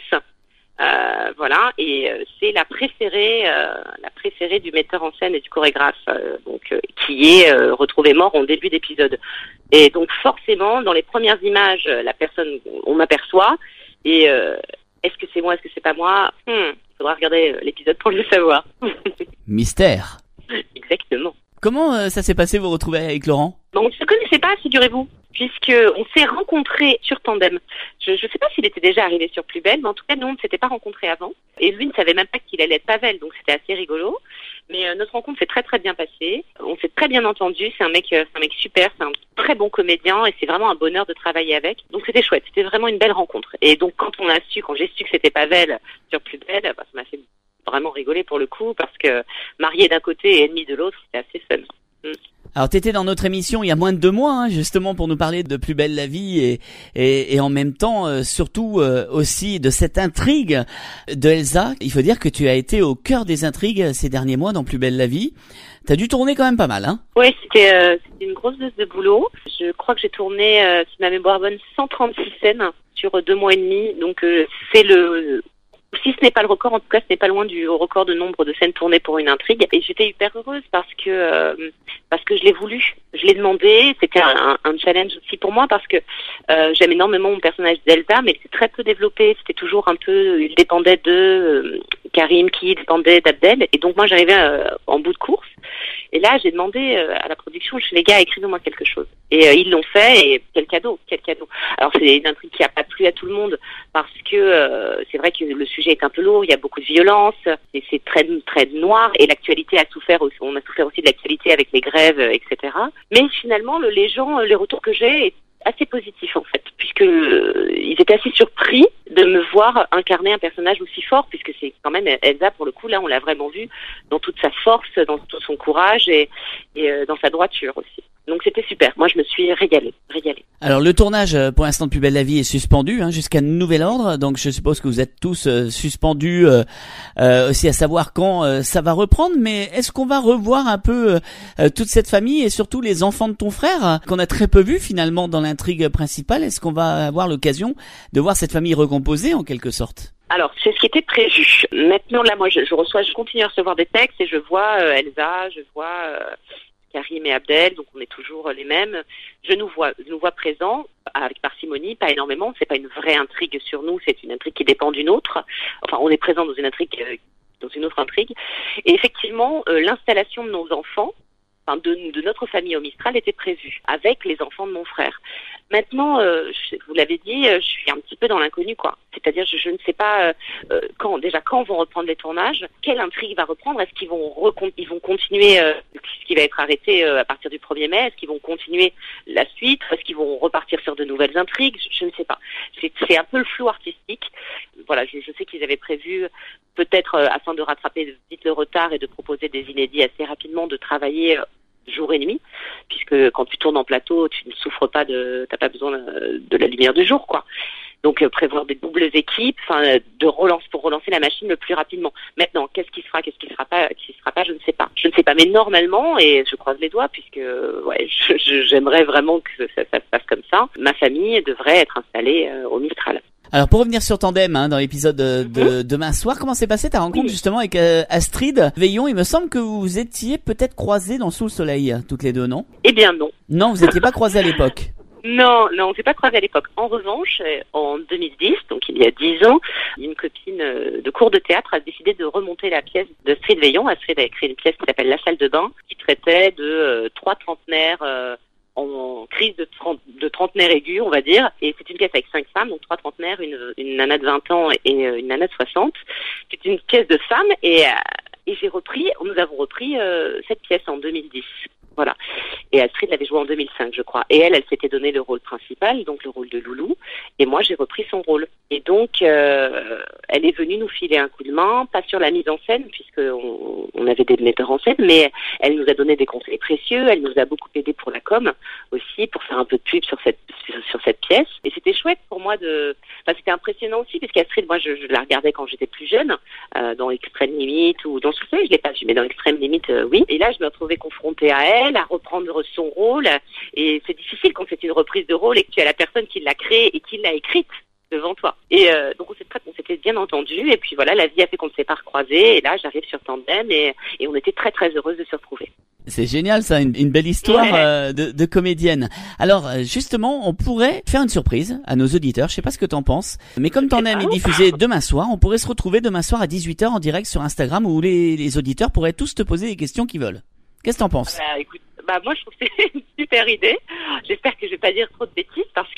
Euh, voilà, et euh, c'est la préférée, euh, la préférée du metteur en scène et du chorégraphe, euh, donc euh, qui est euh, retrouvé mort en début d'épisode. Et donc forcément, dans les premières images, la personne, on m'aperçoit. Et euh, est-ce que c'est moi, est-ce que c'est pas moi? Il hmm, faudra regarder l'épisode pour le savoir. Mystère. Exactement. Comment euh, ça s'est passé, vous retrouvez avec Laurent? Bon, on ne se connaissait pas, figurez-vous, puisque on s'est rencontrés sur Tandem. Je ne sais pas s'il était déjà arrivé sur Plus belle, mais en tout cas, nous, on ne s'était pas rencontrés avant. Et lui ne savait même pas qu'il allait être Pavel, donc c'était assez rigolo. Mais euh, notre rencontre s'est très très bien passée. On s'est très bien entendu. C'est un mec, euh, c'est un mec super, c'est un très bon comédien et c'est vraiment un bonheur de travailler avec. Donc c'était chouette, c'était vraiment une belle rencontre. Et donc quand on a su, quand j'ai su que c'était Pavel sur Plus belle, bah, ça m'a fait vraiment rigoler pour le coup, parce que marié d'un côté et ennemi de l'autre, c'était assez fun. Mm. Alors t'étais dans notre émission il y a moins de deux mois, hein, justement pour nous parler de Plus belle la vie et et, et en même temps euh, surtout euh, aussi de cette intrigue de Elsa. Il faut dire que tu as été au cœur des intrigues ces derniers mois dans Plus belle la vie. T'as dû tourner quand même pas mal, hein? Oui, c'était euh, c'était une grosse dose de boulot. Je crois que j'ai tourné, euh, si ma mémoire est bonne, cent trente-six scènes sur deux mois et demi. Donc euh, c'est le Si ce n'est pas le record, en tout cas, ce n'est pas loin du record de nombre de scènes tournées pour une intrigue. Et j'étais hyper heureuse parce que euh, parce que je l'ai voulu, je l'ai demandé. C'était un, un challenge aussi pour moi parce que euh, j'aime énormément mon personnage Zelda, mais c'est très peu développé. C'était toujours un peu, il dépendait de euh, Karim, qui dépendait d'Abdel. Et donc moi, j'arrivais euh, en bout de course. Et là, j'ai demandé euh, à la production, je fais les gars, écrivez-moi quelque chose. Et euh, ils l'ont fait. Et quel cadeau, quel cadeau. Alors c'est une intrigue qui a pas plu à tout le monde parce que euh, c'est vrai que le sujet est un peu lourd, il y a beaucoup de violence, et c'est très très noir, et l'actualité a souffert aussi, on a souffert aussi de l'actualité avec les grèves, et cetera. Mais finalement, le, les gens, les retours que j'ai, est assez positifs en fait, puisque euh, ils étaient assez surpris de me voir incarner un personnage aussi fort, puisque c'est quand même Elsa, pour le coup, là on l'a vraiment vue dans toute sa force, dans tout son courage et, et euh, dans sa droiture aussi. Donc c'était super. Moi, je me suis régalée, régalée. Alors le tournage pour l'instant de Plus belle la vie est suspendu hein, jusqu'à nouvel ordre. Donc je suppose que vous êtes tous euh, suspendus euh, euh, aussi à savoir quand euh, ça va reprendre. Mais est-ce qu'on va revoir un peu euh, toute cette famille et surtout les enfants de ton frère qu'on a très peu vu finalement dans l'intrigue principale? Est-ce qu'on va avoir l'occasion de voir cette famille recomposée en quelque sorte? Alors, c'est ce qui était prévu. Maintenant, là, moi, je, je reçois, je continue à recevoir des textes et je vois euh, Elsa, je vois euh, Karim et Abdel, donc on est toujours les mêmes. Je nous vois, je nous vois présents avec parcimonie, pas énormément. C'est pas une vraie intrigue sur nous, c'est une intrigue qui dépend d'une autre. Enfin, on est présent dans une intrigue, euh, dans une autre intrigue. Et effectivement, euh, l'installation de nos enfants, enfin de, de notre famille au Mistral, était prévue avec les enfants de mon frère. Maintenant, euh, je, vous l'avez dit, je suis un petit peu dans l'inconnu, quoi. C'est-à-dire, je, je ne sais pas euh, quand, déjà quand vont reprendre les tournages, quelle intrigue va reprendre, est-ce qu'ils vont recon- ils vont continuer euh, ce qui va être arrêté euh, à partir du premier mai, est-ce qu'ils vont continuer la suite, est-ce qu'ils vont repartir sur de nouvelles intrigues, je, je ne sais pas. C'est, c'est un peu le flou artistique. Voilà, je, je sais qu'ils avaient prévu, peut-être euh, afin de rattraper vite le retard et de proposer des inédits assez rapidement, de travailler euh, jour et nuit, puisque quand tu tournes en plateau, tu ne souffres pas de, t'as pas besoin de la lumière du jour, quoi. Donc euh, prévoir des doubles équipes, enfin de relance pour relancer la machine le plus rapidement. Maintenant, qu'est-ce qui sera, qu'est-ce qui sera pas, qu'est-ce qui sera pas, je ne sais pas. Je ne sais pas, mais normalement, et je croise les doigts, puisque ouais, je, je, j'aimerais vraiment que ça, ça se passe comme ça. Ma famille devrait être installée euh, au Mistral. Alors pour revenir sur Tandem, hein, dans l'épisode de, de demain soir, comment s'est passée ta rencontre oui. justement avec euh, Astrid Veillon? Il me semble que vous étiez peut-être croisés dans Sous le Soleil, toutes les deux, non? Eh bien non. Non, vous n'étiez pas croisés à l'époque. Non, non, on s'est pas croisés à l'époque. En revanche, en deux mille dix, donc il y a dix ans, une copine de cours de théâtre a décidé de remonter la pièce d'Astrid Veillon. Astrid a écrit une pièce qui s'appelle La salle de bain, qui traitait de euh, trois trentenaires euh, en crise de, trente, de trentenaire aigu, on va dire. Et c'est une pièce avec cinq femmes, donc trois trentenaires, une, une nana de vingt ans et une nana de soixante. C'est une pièce de femmes et, et j'ai repris, nous avons repris euh, cette pièce en deux mille dix. Voilà. Et Astrid l'avait joué en deux mille cinq, je crois. Et elle, elle s'était donné le rôle principal, donc le rôle de Loulou. Et moi, j'ai repris son rôle. Et donc, euh, elle est venue nous filer un coup de main, pas sur la mise en scène, puisqu'on on avait des metteurs en scène, mais elle nous a donné des conseils précieux. Elle nous a beaucoup aidé pour la com aussi, pour faire un peu de pub sur cette sur, sur cette pièce. Et c'était chouette pour moi de... Enfin, c'était impressionnant aussi, puisqu'Astrid, moi, je, je la regardais quand j'étais plus jeune, euh, dans Extrême Limite ou dans Sous le Soleil, je l'ai pas vu, mais dans Extrême Limite, euh, oui. Et là, je me retrouvais confrontée à elle, à reprendre son rôle, et c'est difficile quand c'est une reprise de rôle et que tu as la personne qui l'a créée et qui l'a écrite devant toi. Et euh, donc on s'est très, on s'était bien entendu, et puis voilà, la vie a fait qu'on ne s'est pas recroisés, et là j'arrive sur Tandem, et, et on était très très heureuses de se retrouver. C'est génial ça, une, une belle histoire ouais. euh, de, de comédienne. Alors justement, on pourrait faire une surprise à nos auditeurs, je sais pas ce que t'en penses, mais comme Tandem est diffusé demain soir, on pourrait se retrouver demain soir à dix-huit heures en direct sur Instagram, où les, les auditeurs pourraient tous te poser les questions qu'ils veulent. Qu'est-ce que t'en penses? Bah, écoute, bah moi je trouve que c'est une super idée. J'espère que je vais pas dire trop de bêtises parce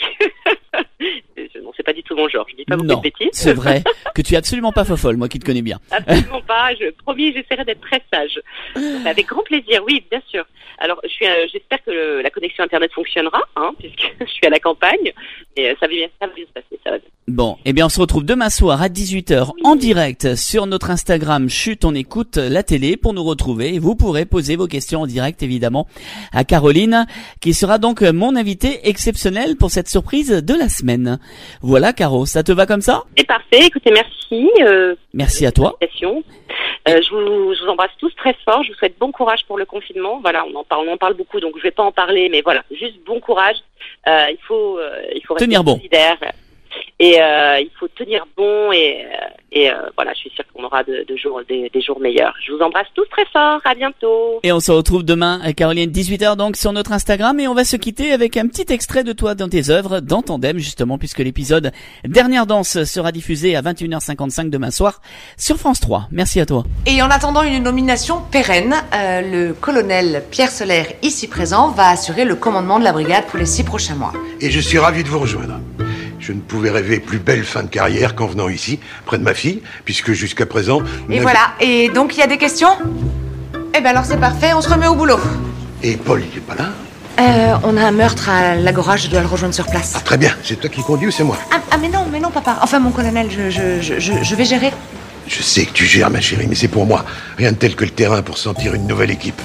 que non, c'est pas du tout mon genre. Je dis pas beaucoup non, de bêtises. C'est vrai que tu es absolument pas fofolle, moi qui te connais bien. Absolument pas. Je promis, j'essaierai d'être très sage. Avec grand plaisir, oui, bien sûr. Alors, je suis, euh, j'espère que le, la connexion internet fonctionnera, hein, puisque je suis à la campagne. Et euh, ça va bien, ça va bien se passer, ça va bien. Bon, eh bien on se retrouve demain soir à dix-huit heures oui. en direct sur notre Instagram Chut, on écoute la télé pour nous retrouver. Vous pourrez poser vos questions en direct évidemment à Caroline, qui sera donc mon invitée exceptionnelle pour cette surprise de la semaine. Voilà Caro, ça te va comme ça? C'est parfait, écoutez, merci. Euh, merci à toi. Euh, je, vous, je vous embrasse tous très fort, je vous souhaite bon courage pour le confinement. Voilà, on en parle, on en parle beaucoup, donc je vais pas en parler, mais voilà, juste bon courage. Euh, il faut, euh, il faut rester tenir bon. solidaire. Et euh, il faut tenir bon et, et euh, voilà, je suis sûre qu'on aura de, de jours, des, des jours meilleurs. Je vous embrasse tous très fort, à bientôt. Et on se retrouve demain à Caroline, dix-huit heures donc sur notre Instagram, et on va se quitter avec un petit extrait de toi dans tes œuvres, dans Tandem justement, puisque l'épisode Dernière danse sera diffusé à vingt et une heures cinquante-cinq demain soir sur France trois. Merci à toi. Et en attendant une nomination pérenne, euh, le colonel Pierre Solaire, ici présent, va assurer le commandement de la brigade pour les six prochains mois. Et je suis ravi de vous rejoindre. Je ne pouvais rêver plus belle fin de carrière qu'en venant ici, près de ma fille, puisque jusqu'à présent... Et voilà, et donc il y a des questions ? Eh ben alors c'est parfait, on se remet au boulot. Et Paul, il est pas là ? Euh, on a un meurtre à l'Agora, je dois le rejoindre sur place. Ah, très bien, c'est toi qui conduis ou c'est moi ? Ah, ah mais non, mais non papa, enfin mon colonel, je, je, je, je, je vais gérer. Je sais que tu gères ma chérie, mais c'est pour moi. Rien de tel que le terrain pour sentir une nouvelle équipe.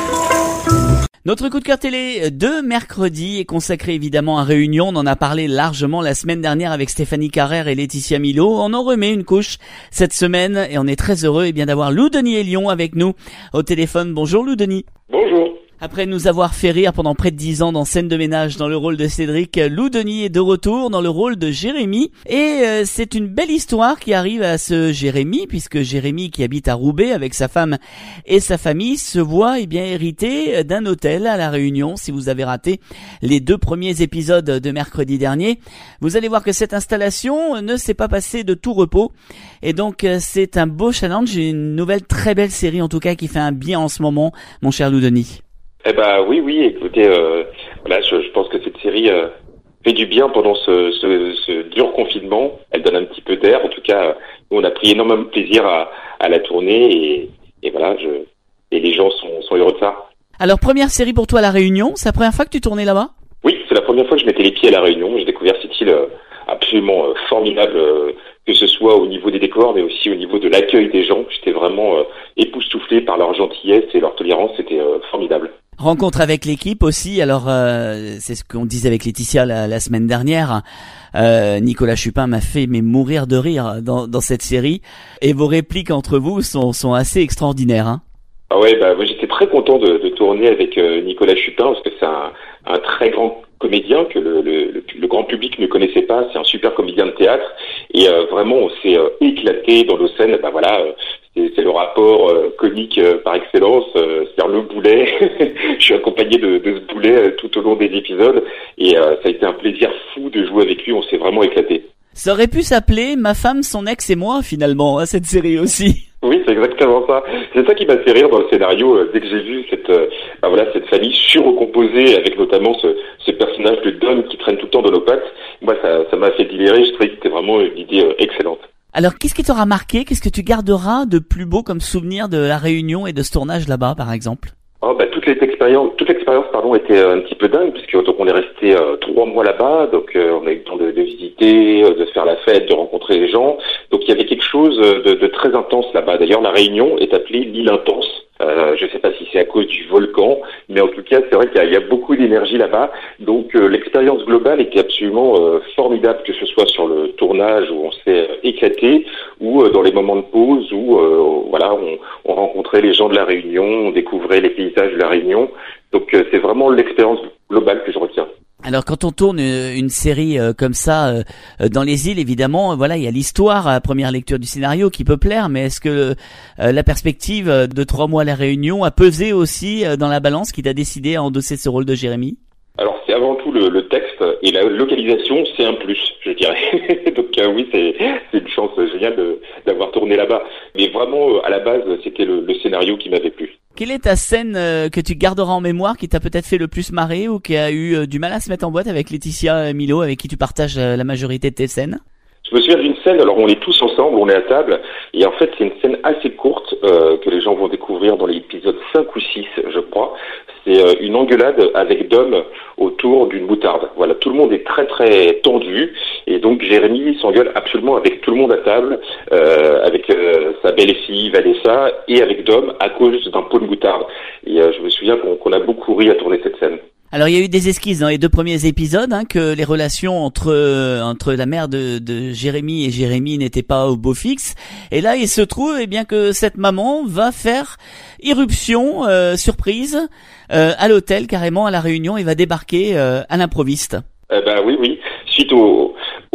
Notre coup de cœur télé de mercredi est consacré évidemment à Réunion. On en a parlé largement la semaine dernière avec Stéphanie Carrère et Laetitia Milo. On en remet une couche cette semaine et on est très heureux eh bien d'avoir Lou Denis et Lyon avec nous au téléphone. Bonjour Lou Denis. Bonjour. Après nous avoir fait rire pendant près de dix ans dans Scène de ménage dans le rôle de Cédric, Lou Denis est de retour dans le rôle de Jérémy. Et euh, c'est une belle histoire qui arrive à ce Jérémy, puisque Jérémy, qui habite à Roubaix avec sa femme et sa famille, se voit eh bien hériter d'un hôtel à La Réunion. Si vous avez raté les deux premiers épisodes de mercredi dernier, vous allez voir que cette installation ne s'est pas passée de tout repos. Et donc c'est un beau challenge, une nouvelle très belle série en tout cas qui fait un bien en ce moment, mon cher Lou Denis. Eh ben oui, oui, écoutez, euh, voilà, je, je pense que cette série euh, fait du bien pendant ce, ce, ce dur confinement. Elle donne un petit peu d'air. En tout cas, nous, on a pris énormément de plaisir à, à la tourner et, et voilà, je, et les gens sont, sont heureux de ça. Alors, première série pour toi à La Réunion, c'est la première fois que tu tournais là-bas ? Oui, c'est la première fois que je mettais les pieds à La Réunion. J'ai découvert cette île euh, absolument euh, formidable, euh, que ce soit au niveau des décors, mais aussi au niveau de l'accueil des gens. J'étais vraiment euh, époustouflé par leur gentillesse et leur tolérance. C'était euh, formidable. Rencontre avec l'équipe aussi, alors euh, c'est ce qu'on disait avec Laetitia la, la semaine dernière. Euh, Nicolas Chupin m'a fait mais mourir de rire dans, dans cette série. Et vos répliques entre vous sont, sont assez extraordinaires. Hein. Ah ouais, bah moi j'étais très content de, de tourner avec euh, Nicolas Chupin parce que c'est un, un très grand comédien que le, le, le, le grand public ne connaissait pas. C'est un super comédien de théâtre et euh, vraiment on s'est euh, éclaté dans nos scènes. Bah voilà. Euh, C'est, c'est le rapport euh, comique euh, par excellence, euh, c'est-à-dire le boulet. Je suis accompagné de, de ce boulet euh, tout au long des épisodes et euh, ça a été un plaisir fou de jouer avec lui, on s'est vraiment éclaté. Ça aurait pu s'appeler Ma femme, son ex et moi finalement, hein, cette série aussi. Oui, c'est exactement ça. C'est ça qui m'a fait rire dans le scénario euh, dès que j'ai vu cette, euh, bah voilà, cette famille surrecomposée avec notamment ce, ce personnage de Dom qui traîne tout le temps dans nos pattes. Moi, ça, ça m'a fait délirer. Je trouvais que c'était vraiment une idée euh, excellente. Alors, qu'est-ce qui t'aura marqué ? Qu'est-ce que tu garderas de plus beau comme souvenir de La Réunion et de ce tournage là-bas, par exemple ? Oh, bah, toute l'expérience, toute l'expérience, pardon, était un petit peu dingue, puisque donc on est resté euh, trois mois là-bas, donc euh, on a eu le temps de, de visiter, euh, de faire la fête, de rencontrer les gens. Donc il y avait quelque chose de, de très intense là-bas. D'ailleurs, La Réunion est appelée l'île intense. Euh, je ne sais pas si c'est à cause du volcan, mais en tout cas, c'est vrai qu'il y a, il y a beaucoup d'énergie là-bas. Donc, euh, l'expérience globale était absolument euh, formidable, que ce soit sur le tournage où on s'est euh, éclaté, ou euh, dans les moments de pause où, euh, voilà, on, on rencontrait les gens de La Réunion, on découvrait les paysages de La Réunion. Donc, euh, c'est vraiment l'expérience globale que je retiens. Alors quand on tourne une série comme ça euh, dans les îles, évidemment, voilà, il y a l'histoire à première lecture du scénario qui peut plaire, mais est-ce que euh, la perspective de trois mois à La Réunion a pesé aussi dans la balance qui t'a décidé à endosser ce rôle de Jérémy ? Alors c'est avant tout le, le texte et la localisation, c'est un plus, je dirais. Donc euh, oui, c'est, c'est une chance géniale de, d'avoir tourné là-bas. Mais vraiment, euh, à la base, c'était le, le scénario qui m'avait plu. Quelle est ta scène euh, que tu garderas en mémoire, qui t'a peut-être fait le plus marrer ou qui a eu euh, du mal à se mettre en boîte avec Laetitia Milo, avec qui tu partages euh, la majorité de tes scènes ? Je me souviens d'une scène, alors on est tous ensemble, on est à table, et en fait c'est une scène assez courte euh, que les gens vont découvrir dans l'épisode cinq ou six, je crois. C'est euh, une engueulade avec Dom autour d'une moutarde. Voilà, tout le monde est très très tendu, et donc Jérémy s'engueule absolument avec tout le monde à table, euh, avec euh, sa belle-fille Vanessa, et avec Dom à cause d'un pot de moutarde. Et euh, je me souviens qu'on, qu'on a beaucoup ri à tourner cette scène. Alors il y a eu des esquisses dans les deux premiers épisodes, hein, que les relations entre euh, entre la mère de, de Jérémy et Jérémy n'étaient pas au beau fixe. Et là il se trouve eh bien que cette maman va faire irruption euh, surprise euh, à l'hôtel, carrément à La Réunion, et va débarquer euh, à l'improviste. Eh ben oui oui, suite au au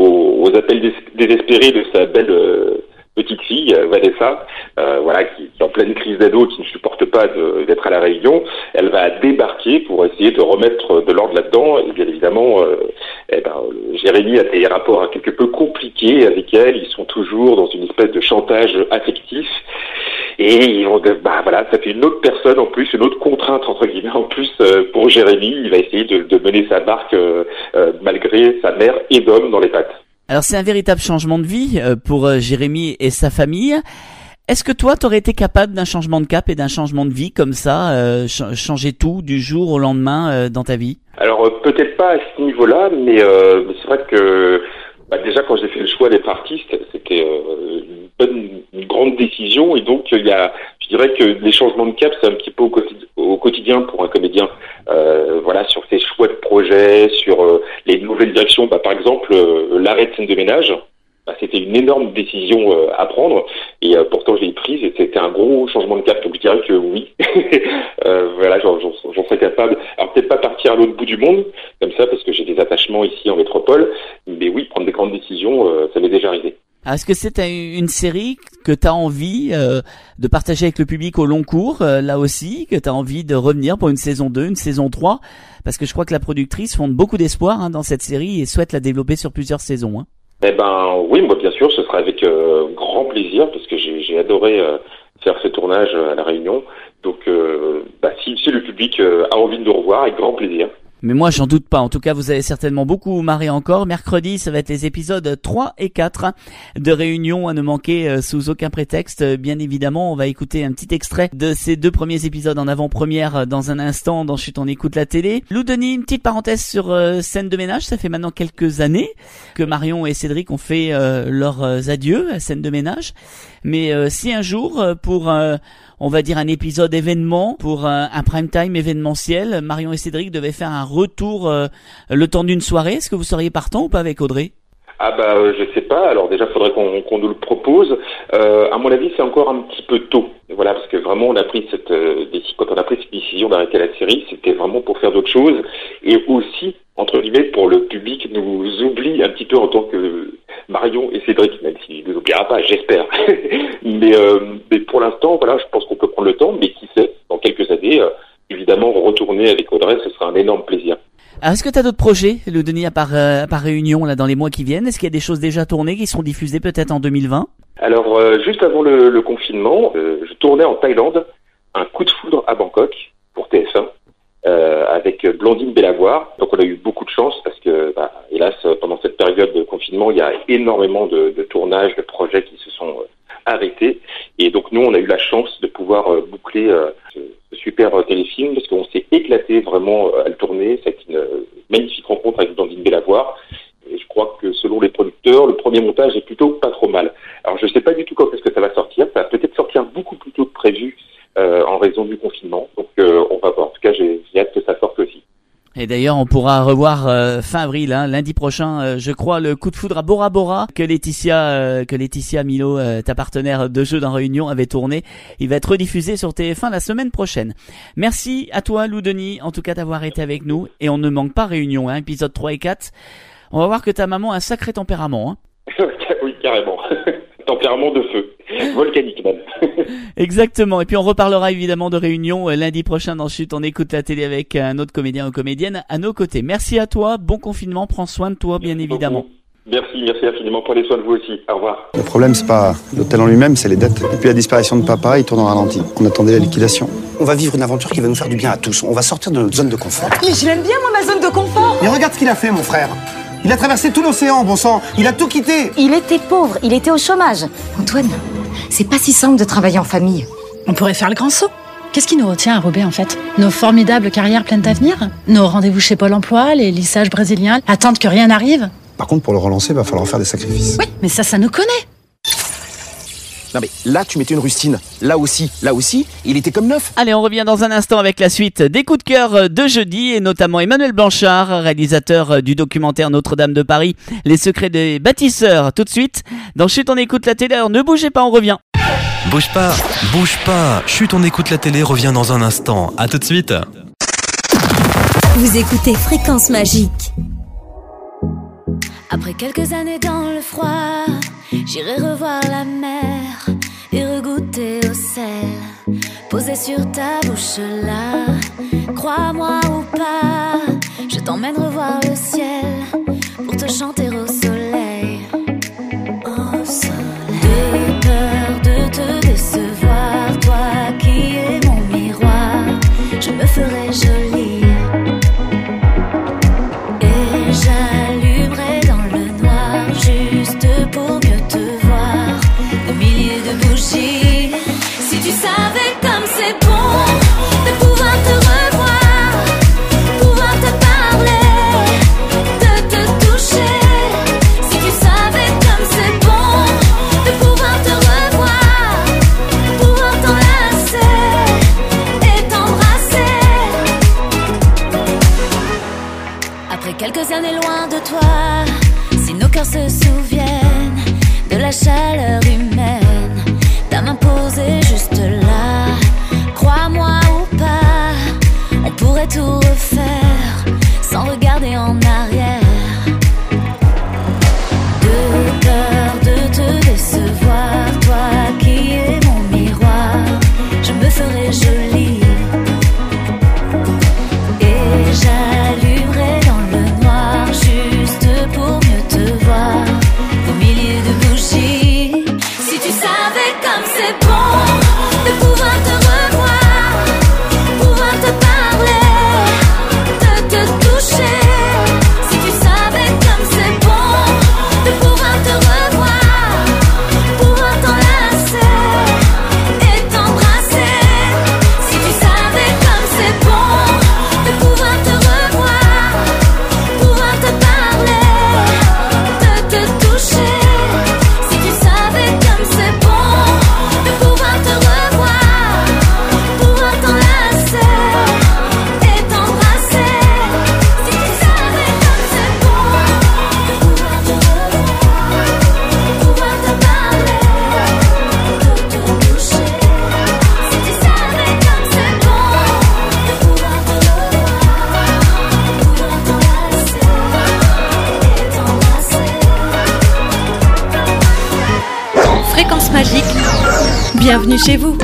aux appels dés- désespérés de sa belle euh, petite fille, euh, Vanessa, euh, voilà, qui, qui est en pleine crise d'ado, qui ne supporte pas de, d'être à la Réunion. Elle va débarquer pour essayer de remettre de l'ordre là-dedans. Et bien évidemment, euh, eh ben, Jérémy a des rapports quelque peu compliqués avec elle. Ils sont toujours dans une espèce de chantage affectif. Et ils vont, bah voilà, ça fait une autre personne en plus, une autre contrainte entre guillemets en plus euh, pour Jérémy. Il va essayer de, de mener sa barque euh, euh, malgré sa mère et d'homme dans les pattes. Alors c'est un véritable changement de vie euh, pour euh, Jérémy et sa famille. Est-ce que toi, t'aurais été capable d'un changement de cap et d'un changement de vie comme ça, euh, ch- changer tout du jour au lendemain euh, dans ta vie? Alors euh, peut-être pas à ce niveau-là, mais, euh, mais c'est vrai que bah, déjà quand j'ai fait le choix d'être artiste, c'était euh, une bonne, une grande décision, et donc il y a, je dirais que les changements de cap, c'est un petit peu au quotidien, au quotidien pour un comédien. Euh, voilà, sur ses choix de projet, sur euh, les nouvelles directions. Bah, par exemple, euh, l'arrêt de scène de ménage. Bah, c'était une énorme décision euh, à prendre, et euh, pourtant je l'ai prise, et c'était un gros changement de cap. Donc je dirais que oui, euh, voilà, j'en, j'en, j'en serais capable. Alors peut-être pas partir à l'autre bout du monde comme ça, parce que j'ai des attachements ici en métropole, mais oui, prendre des grandes décisions, euh, ça m'est déjà arrivé. Alors, est-ce que c'est une série que tu as envie euh, de partager avec le public au long cours, euh, là aussi, que tu as envie de revenir pour une saison deux, une saison trois? Parce que je crois que la productrice fonde beaucoup d'espoir hein, dans cette série et souhaite la développer sur plusieurs saisons. Hein. Eh ben oui, moi bien sûr, ce sera avec euh, grand plaisir, parce que j'ai, j'ai adoré euh, faire ce tournage à La Réunion. Donc euh, bah, si, si le public euh, a envie de nous revoir, avec grand plaisir. Mais moi, j'en doute pas. En tout cas, vous allez certainement beaucoup marrer encore. Mercredi, ça va être les épisodes trois et quatre de Réunion à ne manquer euh, sous aucun prétexte. Bien évidemment, on va écouter un petit extrait de ces deux premiers épisodes en avant-première dans un instant dans Chut, on écoute la télé. Lou Denis, une petite parenthèse sur euh, Scène de ménage. Ça fait maintenant quelques années que Marion et Cédric ont fait euh, leurs euh, adieux à Scène de ménage. Mais euh, si un jour, euh, pour... Euh, on va dire un épisode événement, pour un, un prime time événementiel, Marion et Cédric devaient faire un retour euh, le temps d'une soirée. Est-ce que vous seriez partant ou pas avec Audrey? Ah bah euh, je sais pas, alors déjà faudrait qu'on, qu'on nous le propose. Euh, à mon avis c'est encore un petit peu tôt. Voilà, parce que vraiment on a pris cette euh, décision, quand on a pris cette décision d'arrêter la série, c'était vraiment pour faire d'autres choses, et aussi, entre guillemets, pour le public nous oublie un petit peu en tant que Marion et Cédric, même s'il ne nous oubliera pas, j'espère. mais, euh, mais pour l'instant, voilà, je pense qu'on peut prendre le temps, mais qui sait, dans quelques années, euh, évidemment retourner avec Audrey, ce sera un énorme plaisir. Alors, est-ce que tu as d'autres projets, le Denis, à part, euh, à part Réunion, là, dans les mois qui viennent? Est-ce qu'il y a des choses déjà tournées qui seront diffusées peut-être en deux mille vingt? Alors, euh, juste avant le, le confinement, euh, je tournais en Thaïlande un coup de foudre à Bangkok pour T F un euh, avec Blandine Bellavoir. Donc, on a eu beaucoup de chance parce que, bah, hélas, pendant cette période de confinement, il y a énormément de, de tournages, de projets qui se sont euh, arrêtés. Et donc, nous, on a eu la chance de pouvoir euh, boucler euh, ce, ce super euh, téléfilm parce qu'on s'est éclaté vraiment euh, à le tourner. C'est une euh, magnifique rencontre avec Blandine Bellavoir. Et je crois que selon les producteurs, le premier montage est plutôt pas trop mal. Alors je sais pas du tout quand est-ce que ça va sortir. Ça va peut-être sortir beaucoup plus tôt que prévu euh, en raison du confinement. Donc euh, on va voir. En tout cas, j'ai, j'ai hâte que ça sorte aussi. Et d'ailleurs, on pourra revoir euh, fin avril, hein, lundi prochain, euh, je crois, le coup de foudre à Bora Bora que Laetitia, euh, que Laetitia Milo, euh, ta partenaire de jeu dans Réunion, avait tourné. Il va être rediffusé sur T F un la semaine prochaine. Merci à toi, Lou Denis, en tout cas d'avoir été avec nous. Et on ne manque pas Réunion, hein, épisode trois et quatre. On va voir que ta maman a un sacré tempérament. Hein. Oui, carrément. Tempérament de feu. Volcanique même. Exactement. Et puis on reparlera évidemment de Réunion euh, lundi prochain dans Chut. On écoute la télé avec un autre comédien ou comédienne à nos côtés. Merci à toi. Bon confinement. Prends soin de toi, bien évidemment. Merci, merci infiniment. Prenez soin de vous aussi. Au revoir. Le problème, c'est pas l'hôtel en lui-même, c'est les dettes. Depuis la disparition de papa, il tourne en ralenti. On attendait la liquidation. On va vivre une aventure qui va nous faire du bien à tous. On va sortir de notre zone de confort. Mais je l'aime bien, moi, ma zone de confort. Mais regarde ce qu'il a fait, mon frère. Il a traversé tout l'océan, bon sang. Il a tout quitté. Il était pauvre, il était au chômage. Antoine, c'est pas si simple de travailler en famille. On pourrait faire le grand saut. Qu'est-ce qui nous retient à Roubaix, en fait? Nos formidables carrières pleines d'avenir? Nos rendez-vous chez Pôle emploi, les lissages brésiliens, attendre que rien n'arrive? Par contre, pour le relancer, il va falloir faire des sacrifices. Oui, mais ça, ça nous connaît. Non mais là, tu mettais une rustine. Là aussi, là aussi, il était comme neuf. Allez, on revient dans un instant avec la suite des coups de cœur de jeudi et notamment Emmanuel Blanchard, réalisateur du documentaire Notre-Dame de Paris, les secrets des bâtisseurs. Tout de suite, dans Chut, on écoute la télé. Alors ne bougez pas, on revient. Bouge pas, bouge pas. Chut, on écoute la télé, revient dans un instant. À tout de suite. Vous écoutez Fréquence Magique. Après quelques années dans le froid, j'irai revoir la mer et regoûter au sel posé sur ta bouche là. Crois-moi ou pas, je t'emmène revoir le ciel pour te chanter au soleil. Au soleil. De peur de te décevoir, toi qui es mon miroir, je me ferai jolie et j'allumerai dans le noir juste pour mieux te voir, au milieu de bougies. Si tu savais comme c'est bon de pouvoir te revoir, pouvoir te parler, de te toucher. Si tu savais comme c'est bon de pouvoir te revoir, pouvoir t'enlacer et t'embrasser. Après quelques années loin de toi, si nos cœurs se souviennent de la chaleur humaine, ta main posée juste là, crois-moi ou pas, on pourrait tout refaire sans regarder en arrière. De peur de te décevoir, toi qui es mon miroir, je me ferai jolie et j'allumerai dans le noir juste pour mieux te voir, au milieu de bougies. Si tu savais comme c'est bon de pouvoir te revoir, pouvoir te parler, de te toucher. Si tu savais comme c'est bon de pouvoir te revoir, pouvoir t'enlacer et t'embrasser. Si tu savais comme c'est bon de pouvoir te revoir, pouvoir te parler, de te toucher. Si tu savais comme c'est bon de pouvoir te revoir, pouvoir t'enlacer et t'embrasser. Si tu savais comme c'est bon de pouvoir te revoir, pouvoir te parler, de te toucher. Si tu savais comme c'est bon de pouvoir te revoir, pouvoir t'enlacer et t'embrasser. Fréquence magique, bienvenue chez vous.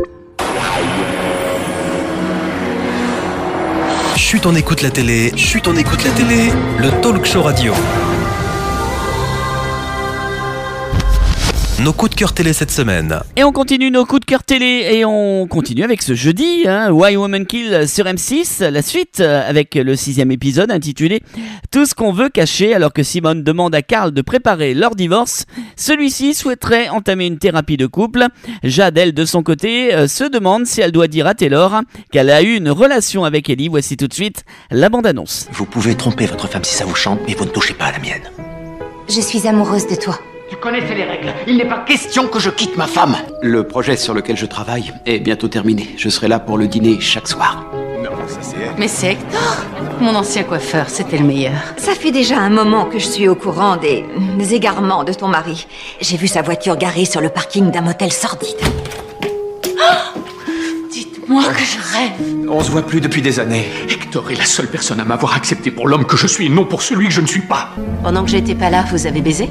Chut, on écoute la télé, chut, on écoute la télé, le talk show radio. Nos coups de cœur télé cette semaine. Et on continue nos coups de cœur télé et on continue avec ce jeudi, hein, Why Women Kill sur M six, la suite avec le sixième épisode intitulé Tout ce qu'on veut cacher. Alors que Simone demande à Carl de préparer leur divorce, celui-ci souhaiterait entamer une thérapie de couple. Jade, elle, de son côté, euh, se demande si elle doit dire à Taylor qu'elle a eu une relation avec Ellie. Voici tout de suite la bande-annonce. Vous pouvez tromper votre femme si ça vous chante, mais vous ne touchez pas à la mienne. Je suis amoureuse de toi. Tu connaissais les règles. Il n'est pas question que je quitte ma femme. Le projet sur lequel je travaille est bientôt terminé. Je serai là pour le dîner chaque soir. Non, ça c'est... Mais c'est Hector, mon ancien coiffeur, c'était le meilleur. Ça fait déjà un moment que je suis au courant des, des égarements de ton mari. J'ai vu sa voiture garée sur le parking d'un motel sordide. Oh, dites-moi que je rêve. On se voit plus depuis des années. Hector est la seule personne à m'avoir accepté pour l'homme que je suis, non pour celui que je ne suis pas. Pendant que j'étais pas là, vous avez baisé ?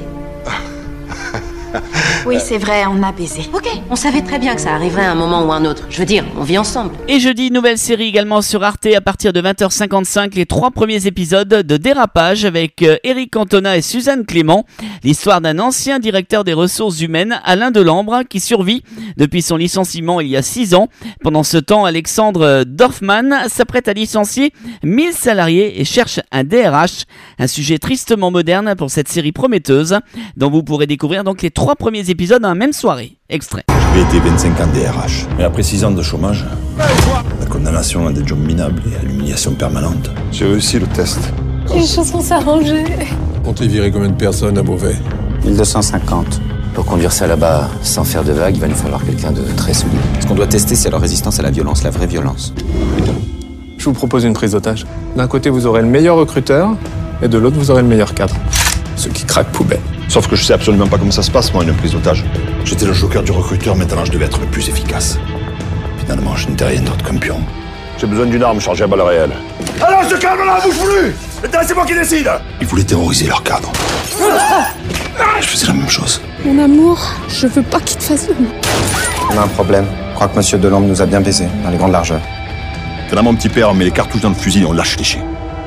Oui, c'est vrai, on a baisé. Ok, on savait très bien que ça arriverait à un moment ou un autre. Je veux dire, on vit ensemble. Et jeudi, nouvelle série également sur Arte à partir de vingt heures cinquante-cinq, les trois premiers épisodes de Dérapage avec Eric Cantona et Suzanne Clément. L'histoire d'un ancien directeur des ressources humaines, Alain Delambre, qui survit depuis son licenciement il y a six ans. Pendant ce temps, Alexandre Dorfman s'apprête à licencier mille salariés et cherche un D R H. Un sujet tristement moderne pour cette série prometteuse, dont vous pourrez découvrir donc les trois premiers épisodes dans la même soirée. Extrait. J'ai été vingt-cinq ans D R H, mais après six ans de chômage, la condamnation à des jobs minables et à l'humiliation permanente. J'ai réussi le test. Les choses vont s'arranger. On t'a viré combien de personnes à Beauvais? mille deux cent cinquante. Pour conduire ça là-bas sans faire de vagues, il va nous falloir quelqu'un de très solide. Ce qu'on doit tester, c'est leur résistance à la violence, la vraie violence. Je vous propose une prise d'otage. D'un côté, vous aurez le meilleur recruteur, et de l'autre, vous aurez le meilleur cadre. Ceux qui craquent poubelle. Sauf que je sais absolument pas comment ça se passe, moi, une prise d'otage. J'étais le joker du recruteur, maintenant je devais être le plus efficace. Finalement, je n'étais rien d'autre qu'un pion. J'ai besoin d'une arme chargée à balles réelles. Alors, je calme là, bouge plus! C'est moi qui décide! Ils voulaient terroriser leur cadre. Je faisais la même chose. Mon amour, je veux pas qu'il te fasse de mal. On a un problème. Je crois que Monsieur Delambre nous a bien baisés, dans les grandes largeurs. T'as là, mon petit père, on met les cartouches dans le fusil et on lâche les chiens.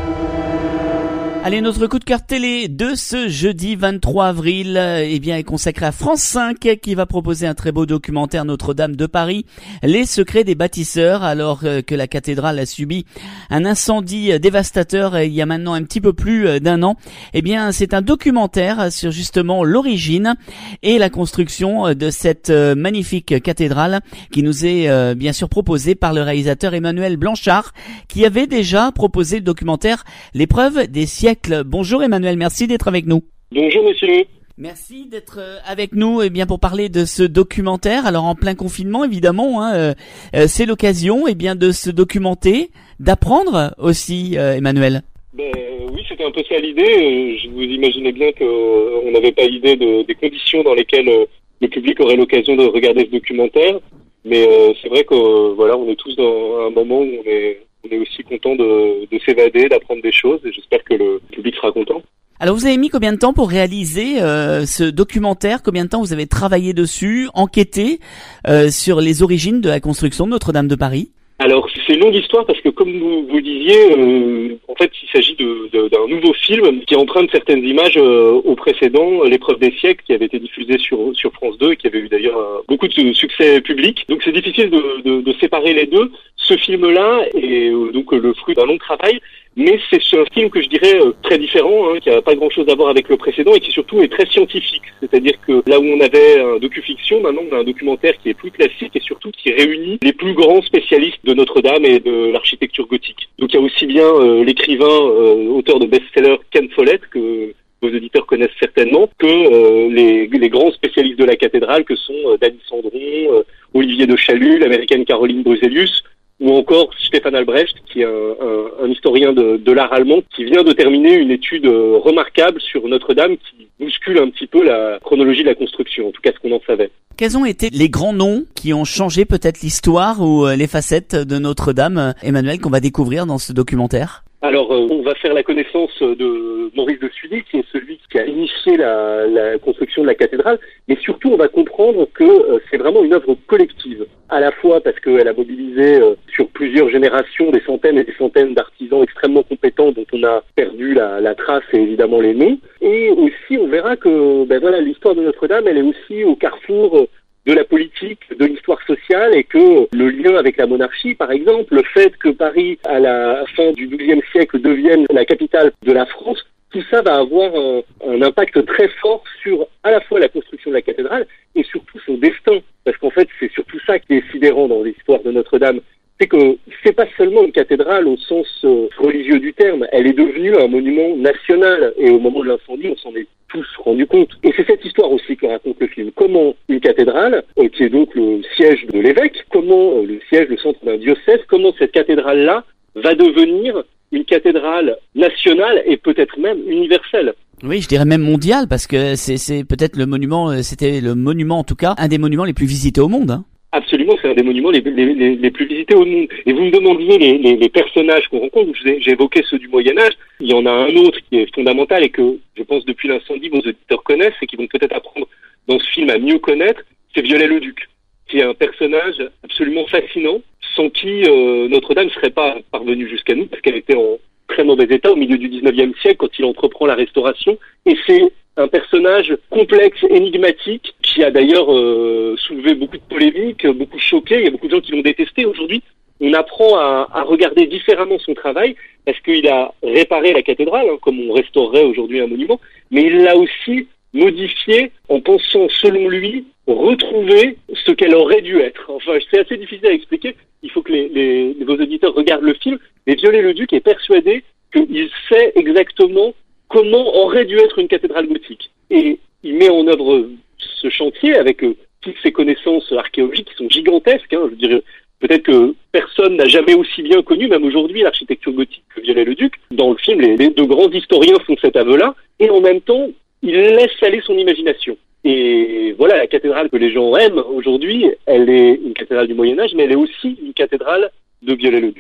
Allez, notre coup de cœur télé de ce jeudi vingt-trois avril, eh bien, est consacré à France cinq qui va proposer un très beau documentaire Notre-Dame de Paris, Les secrets des bâtisseurs, alors que la cathédrale a subi un incendie dévastateur il y a maintenant un petit peu plus d'un an. Eh bien, c'est un documentaire sur justement l'origine et la construction de cette magnifique cathédrale qui nous est bien sûr proposée par le réalisateur Emmanuel Blanchard qui avait déjà proposé le documentaire L'épreuve des siècles. Bonjour Emmanuel, merci d'être avec nous. Bonjour monsieur. Merci d'être avec nous eh bien pour parler de ce documentaire. Alors en plein confinement évidemment, hein, euh, c'est l'occasion eh bien de se documenter, d'apprendre aussi euh, Emmanuel. Ben oui, c'était un peu ça l'idée. Je vous imaginez bien qu'on n'avait pas idée de, des conditions dans lesquelles le public aurait l'occasion de regarder ce documentaire. Mais euh, c'est vrai que euh, voilà, on est tous dans un moment où on est On est aussi content de, de s'évader, d'apprendre des choses et j'espère que le public sera content. Alors vous avez mis combien de temps pour réaliser euh, ce documentaire? Combien de temps vous avez travaillé dessus, enquêté euh, sur les origines de la construction de Notre-Dame de Paris? Alors c'est une longue histoire parce que comme vous, vous le disiez, euh, en fait il s'agit de, de, d'un nouveau film qui emprunte certaines images euh, au précédent, L'épreuve des siècles, qui avait été diffusé sur, sur France deux et qui avait eu d'ailleurs euh, beaucoup de succès public. Donc c'est difficile de, de, de séparer les deux. Ce film-là est euh, donc le fruit d'un long travail, mais c'est un film que je dirais euh, très différent, hein, qui n'a pas grand-chose à voir avec le précédent et qui surtout est très scientifique. C'est-à-dire que là où on avait un docu-fiction, maintenant on a un documentaire qui est plus classique et surtout qui réunit les plus grands spécialistes de Notre-Dame et de l'architecture gothique. Donc il y a aussi bien euh, l'écrivain, euh, auteur de best-seller Ken Follett, que vos auditeurs connaissent certainement, que euh, les, les grands spécialistes de la cathédrale que sont euh, Dany Sandron, euh, Olivier de Chalut, l'américaine Caroline Bruselius, ou encore Stefan Albrecht, qui est un, un, un historien de, de l'art allemand, qui vient de terminer une étude euh, remarquable sur Notre-Dame qui bouscule un petit peu la chronologie de la construction, en tout cas ce qu'on en savait. Quels ont été les grands noms qui ont changé peut-être l'histoire ou les facettes de Notre-Dame, Emmanuel, qu'on va découvrir dans ce documentaire? Alors, euh, on va faire la connaissance de Maurice de Sully, qui est celui qui a initié la, la construction de la cathédrale, mais surtout, on va comprendre que euh, c'est vraiment une œuvre collective, à la fois parce qu'elle a mobilisé euh, sur plusieurs générations des centaines et des centaines d'artisans extrêmement compétents dont on a perdu la, la trace et évidemment les noms, et aussi, on verra que ben voilà, l'histoire de Notre-Dame, elle est aussi au carrefour euh, de la politique, de l'histoire sociale et que le lien avec la monarchie, par exemple, le fait que Paris, à la fin du douzième siècle, devienne la capitale de la France, tout ça va avoir un, un impact très fort sur à la fois la construction de la cathédrale et surtout son destin. Parce qu'en fait, c'est surtout ça qui est sidérant dans l'histoire de Notre-Dame. C'est que c'est pas seulement une cathédrale au sens euh, religieux du terme, elle est devenue un monument national et au moment de l'incendie, on s'en est tous rendu compte. Et c'est cette histoire aussi que raconte le film. Comment une cathédrale, euh, qui est donc le siège de l'évêque, comment euh, le siège, le centre d'un diocèse, comment cette cathédrale-là va devenir une cathédrale nationale et peut-être même universelle. Oui, je dirais même mondiale, parce que c'est, c'est peut-être le monument, c'était le monument en tout cas, un des monuments les plus visités au monde, hein. Absolument, c'est un des monuments les, les, les, les plus visités au monde. Et vous me demandiez les, les, les personnages qu'on rencontre, j'ai, j'ai évoqué ceux du Moyen-Âge, il y en a un autre qui est fondamental et que je pense depuis l'incendie vos auditeurs connaissent et qui vont peut-être apprendre dans ce film à mieux connaître, c'est Viollet-le-Duc, qui est un personnage absolument fascinant, sans qui euh, Notre-Dame ne serait pas parvenue jusqu'à nous, parce qu'elle était en très mauvais état au milieu du dix-neuvième siècle quand il entreprend la restauration. Et c'est un personnage complexe, énigmatique, qui a d'ailleurs euh, soulevé beaucoup de polémiques, beaucoup choqué. Il y a beaucoup de gens qui l'ont détesté. Aujourd'hui, on apprend à, à regarder différemment son travail, parce qu'il a réparé la cathédrale, hein, comme on restaurerait aujourd'hui un monument, mais il l'a aussi modifié en pensant, selon lui, retrouver ce qu'elle aurait dû être. Enfin, c'est assez difficile à expliquer. Il faut que les, les, vos auditeurs regardent le film. Mais Viollet-le-Duc est persuadé qu'il sait exactement comment aurait dû être une cathédrale gothique. Et il met en œuvre ce chantier avec euh, toutes ses connaissances archéologiques qui sont gigantesques. Hein, je dirais, peut-être que personne n'a jamais aussi bien connu, même aujourd'hui, l'architecture gothique que Viollet-le-Duc. Dans le film, les, les deux grands historiens font cet aveu-là. Et en même temps, il laisse aller son imagination. Et voilà, la cathédrale que les gens aiment aujourd'hui, elle est une cathédrale du Moyen-Âge, mais elle est aussi une cathédrale de Viollet-le-Duc.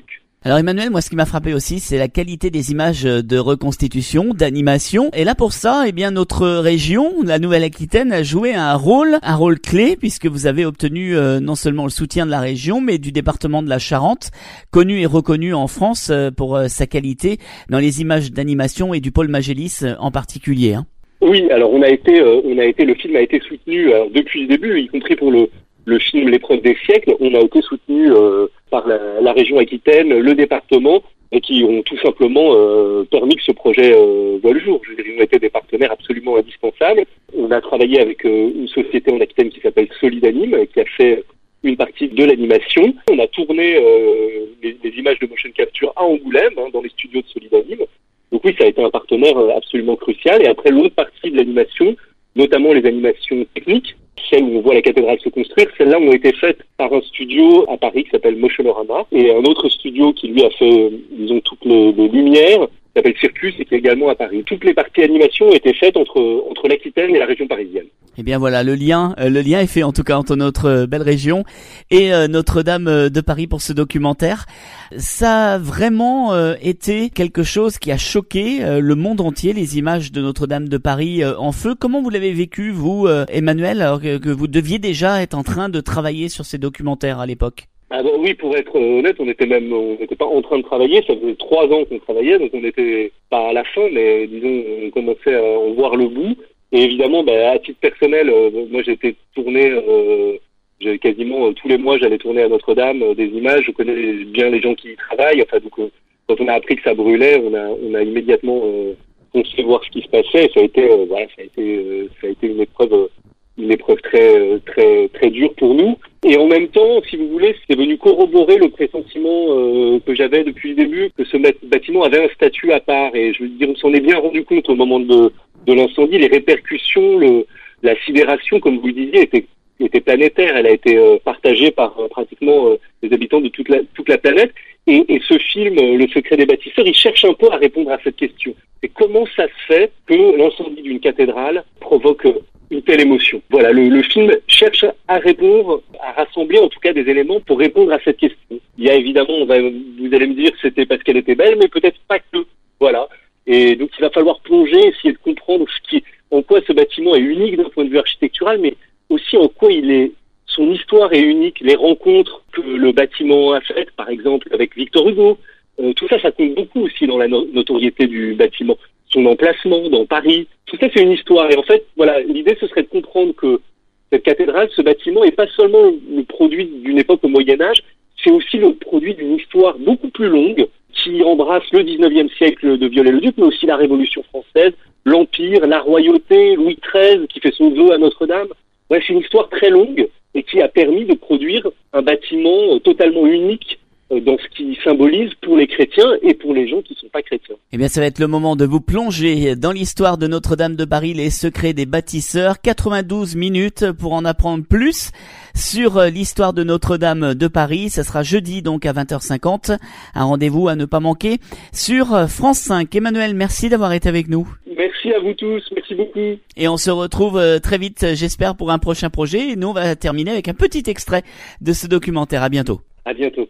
Alors Emmanuel, moi ce qui m'a frappé aussi, c'est la qualité des images de reconstitution, d'animation. Et là pour ça, eh bien notre région, la Nouvelle-Aquitaine, a joué un rôle, un rôle clé, puisque vous avez obtenu euh, non seulement le soutien de la région, mais du département de la Charente, connu et reconnu en France euh, pour euh, sa qualité dans les images d'animation et du pôle Magélis euh, en particulier. Hein. Oui, alors on a été, euh, on a été, le film a été soutenu alors, depuis le début, y compris pour le le film L'épreuve des siècles. On a été soutenu euh, par la, la région Aquitaine, le département, et qui ont tout simplement euh, permis que ce projet euh, voit le jour. Je veux dire, ils ont été des partenaires absolument indispensables. On a travaillé avec euh, une société en Aquitaine qui s'appelle Solidanime, qui a fait une partie de l'animation. On a tourné euh, les, les images de motion capture à Angoulême, hein, dans les studios de Solidanime. Donc oui, ça a été un partenaire absolument crucial. Et après, l'autre partie de l'animation, notamment les animations techniques, celles où on voit la cathédrale se construire, celles-là ont été faites par un studio à Paris qui s'appelle Motionorama, et un autre studio qui lui a fait, disons, toutes les, les lumières, qui s'appelle Circus, et qui est également à Paris. Toutes les parties animation ont été faites entre, entre l'Aquitaine et la région parisienne. Eh bien voilà, le lien, euh, le lien est fait en tout cas entre notre euh, belle région et euh, Notre-Dame euh, de Paris pour ce documentaire. Ça a vraiment euh, été quelque chose qui a choqué euh, le monde entier, les images de Notre-Dame de Paris euh, en feu. Comment vous l'avez vécu, vous, euh, Emmanuel, alors que, que vous deviez déjà être en train de travailler sur ces documentaires à l'époque? Ah bah oui, pour être honnête, on était même, on n'était pas en train de travailler. Ça faisait trois ans qu'on travaillait, donc on n'était pas à la fin, mais disons, on commençait à en voir le bout. Et évidemment, bah, à titre personnel, euh, moi j'étais tourné, euh, j'ai quasiment euh, tous les mois, j'allais tourner à Notre-Dame euh, des images. Je connais bien les gens qui y travaillent. Enfin, donc euh, quand on a appris que ça brûlait, on a, on a immédiatement euh, foncé voir ce qui se passait. Et ça a été, euh, voilà, ça a été, euh, ça a été une épreuve, euh, une épreuve très, très, très dure pour nous. Et en même temps, si vous voulez, c'est venu corroborer le pressentiment euh, que j'avais depuis le début, que ce bâtiment avait un statut à part. Et je veux dire, on s'en est bien rendu compte au moment de de l'incendie. Les répercussions, le, la sidération, comme vous le disiez, était, était planétaire. Elle a été euh, partagée par euh, pratiquement euh, les habitants de toute la, toute la planète. Et, et ce film, euh, Le secret des bâtisseurs, il cherche un peu à répondre à cette question. Et comment ça se fait que l'incendie d'une cathédrale provoque une telle émotion? Voilà, le, le film cherche à répondre, à rassembler en tout cas des éléments pour répondre à cette question. Il y a évidemment, on va, vous allez me dire que c'était parce qu'elle était belle, mais peut-être pas que. Voilà. Et donc il va falloir plonger, essayer de comprendre ce qui, en quoi ce bâtiment est unique d'un point de vue architectural, mais aussi en quoi il est, son histoire est unique, les rencontres que le bâtiment a faites, par exemple avec Victor Hugo, euh, tout ça, ça compte beaucoup aussi dans la no- notoriété du bâtiment. Son emplacement dans Paris, tout ça c'est une histoire. Et en fait, voilà, l'idée ce serait de comprendre que cette cathédrale, ce bâtiment, est pas seulement le produit d'une époque au Moyen-Âge, c'est aussi le produit d'une histoire beaucoup plus longue, qui embrasse le dix-neuvième siècle de Viollet-le-Duc, mais aussi la Révolution française, l'Empire, la royauté, Louis treize qui fait son vœu à Notre-Dame. Ouais, c'est une histoire très longue et qui a permis de produire un bâtiment totalement unique dans ce qui symbolise pour les chrétiens et pour les gens qui ne sont pas chrétiens. Eh bien, ça va être le moment de vous plonger dans l'histoire de Notre-Dame de Paris, les secrets des bâtisseurs. quatre-vingt-douze minutes pour en apprendre plus sur l'histoire de Notre-Dame de Paris. Ça sera jeudi, donc à vingt heures cinquante. Un rendez-vous à ne pas manquer sur France cinq. Emmanuel, merci d'avoir été avec nous. Merci à vous tous, merci beaucoup. Et on se retrouve très vite, j'espère, pour un prochain projet. Et nous, on va terminer avec un petit extrait de ce documentaire. À bientôt. À bientôt.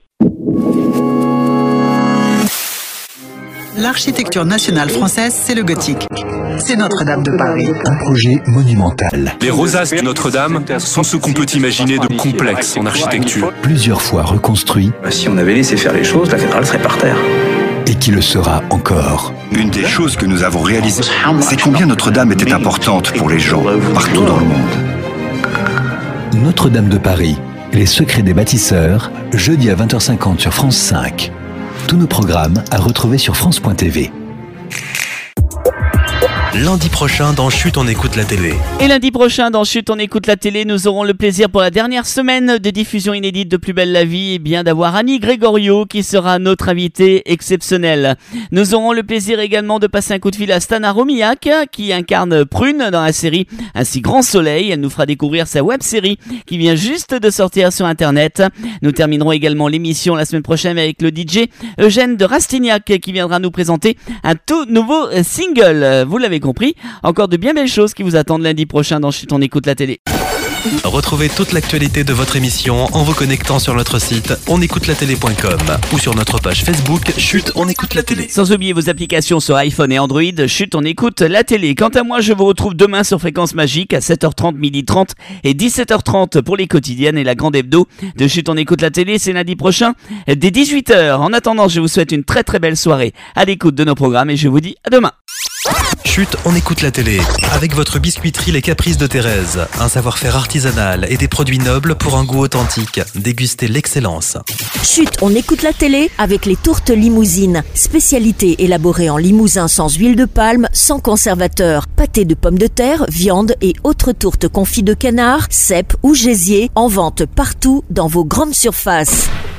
L'architecture nationale française, c'est le gothique. C'est Notre-Dame de Paris. Un projet monumental. Les rosaces de Notre-Dame sont ce qu'on peut imaginer de complexe en architecture. Plusieurs fois reconstruit. Si on avait laissé faire les choses, la cathédrale serait par terre. Et qui le sera encore. Une des choses que nous avons réalisées, c'est combien Notre-Dame était importante pour les gens, partout dans le monde. Notre-Dame de Paris, les secrets des bâtisseurs, jeudi à vingt heures cinquante sur France cinq. Tous nos programmes à retrouver sur France point T V. Lundi prochain, dans Chut, on écoute la télé. Et lundi prochain, dans Chut, on écoute la télé, nous aurons le plaisir pour la dernière semaine de diffusion inédite de Plus belle la vie, et bien d'avoir Annie Grégorio qui sera notre invitée exceptionnelle. Nous aurons le plaisir également de passer un coup de fil à Stana Romiak qui incarne Prune dans la série Ainsi Grand Soleil. Elle nous fera découvrir sa web-série qui vient juste de sortir sur Internet. Nous terminerons également l'émission la semaine prochaine avec le D J Eugène de Rastignac qui viendra nous présenter un tout nouveau single. Vous l'avez compris, encore de bien belles choses qui vous attendent lundi prochain dans Chut, on écoute la télé. Retrouvez toute l'actualité de votre émission en vous connectant sur notre site on écoute la télé point com ou sur notre page Facebook Chut, on écoute la télé. Sans oublier vos applications sur iPhone et Android, Chut, on écoute la télé. Quant à moi, je vous retrouve demain sur Fréquence Magique à sept heures trente, midi trente et dix-sept heures trente pour les quotidiennes et la grande hebdo de Chut, on écoute la télé. C'est lundi prochain dès dix-huit heures. En attendant, je vous souhaite une très très belle soirée à l'écoute de nos programmes et je vous dis à demain. Chut, on écoute la télé. Avec votre biscuiterie Les Caprices de Thérèse. Un savoir-faire artisanal et des produits nobles pour un goût authentique. Dégustez l'excellence. Chut, on écoute la télé avec les tourtes limousines. Spécialité élaborée en limousin sans huile de palme, sans conservateur. Pâté de pommes de terre, viande et autres tourtes confites de canard, cèpes ou gésier. En vente partout dans vos grandes surfaces.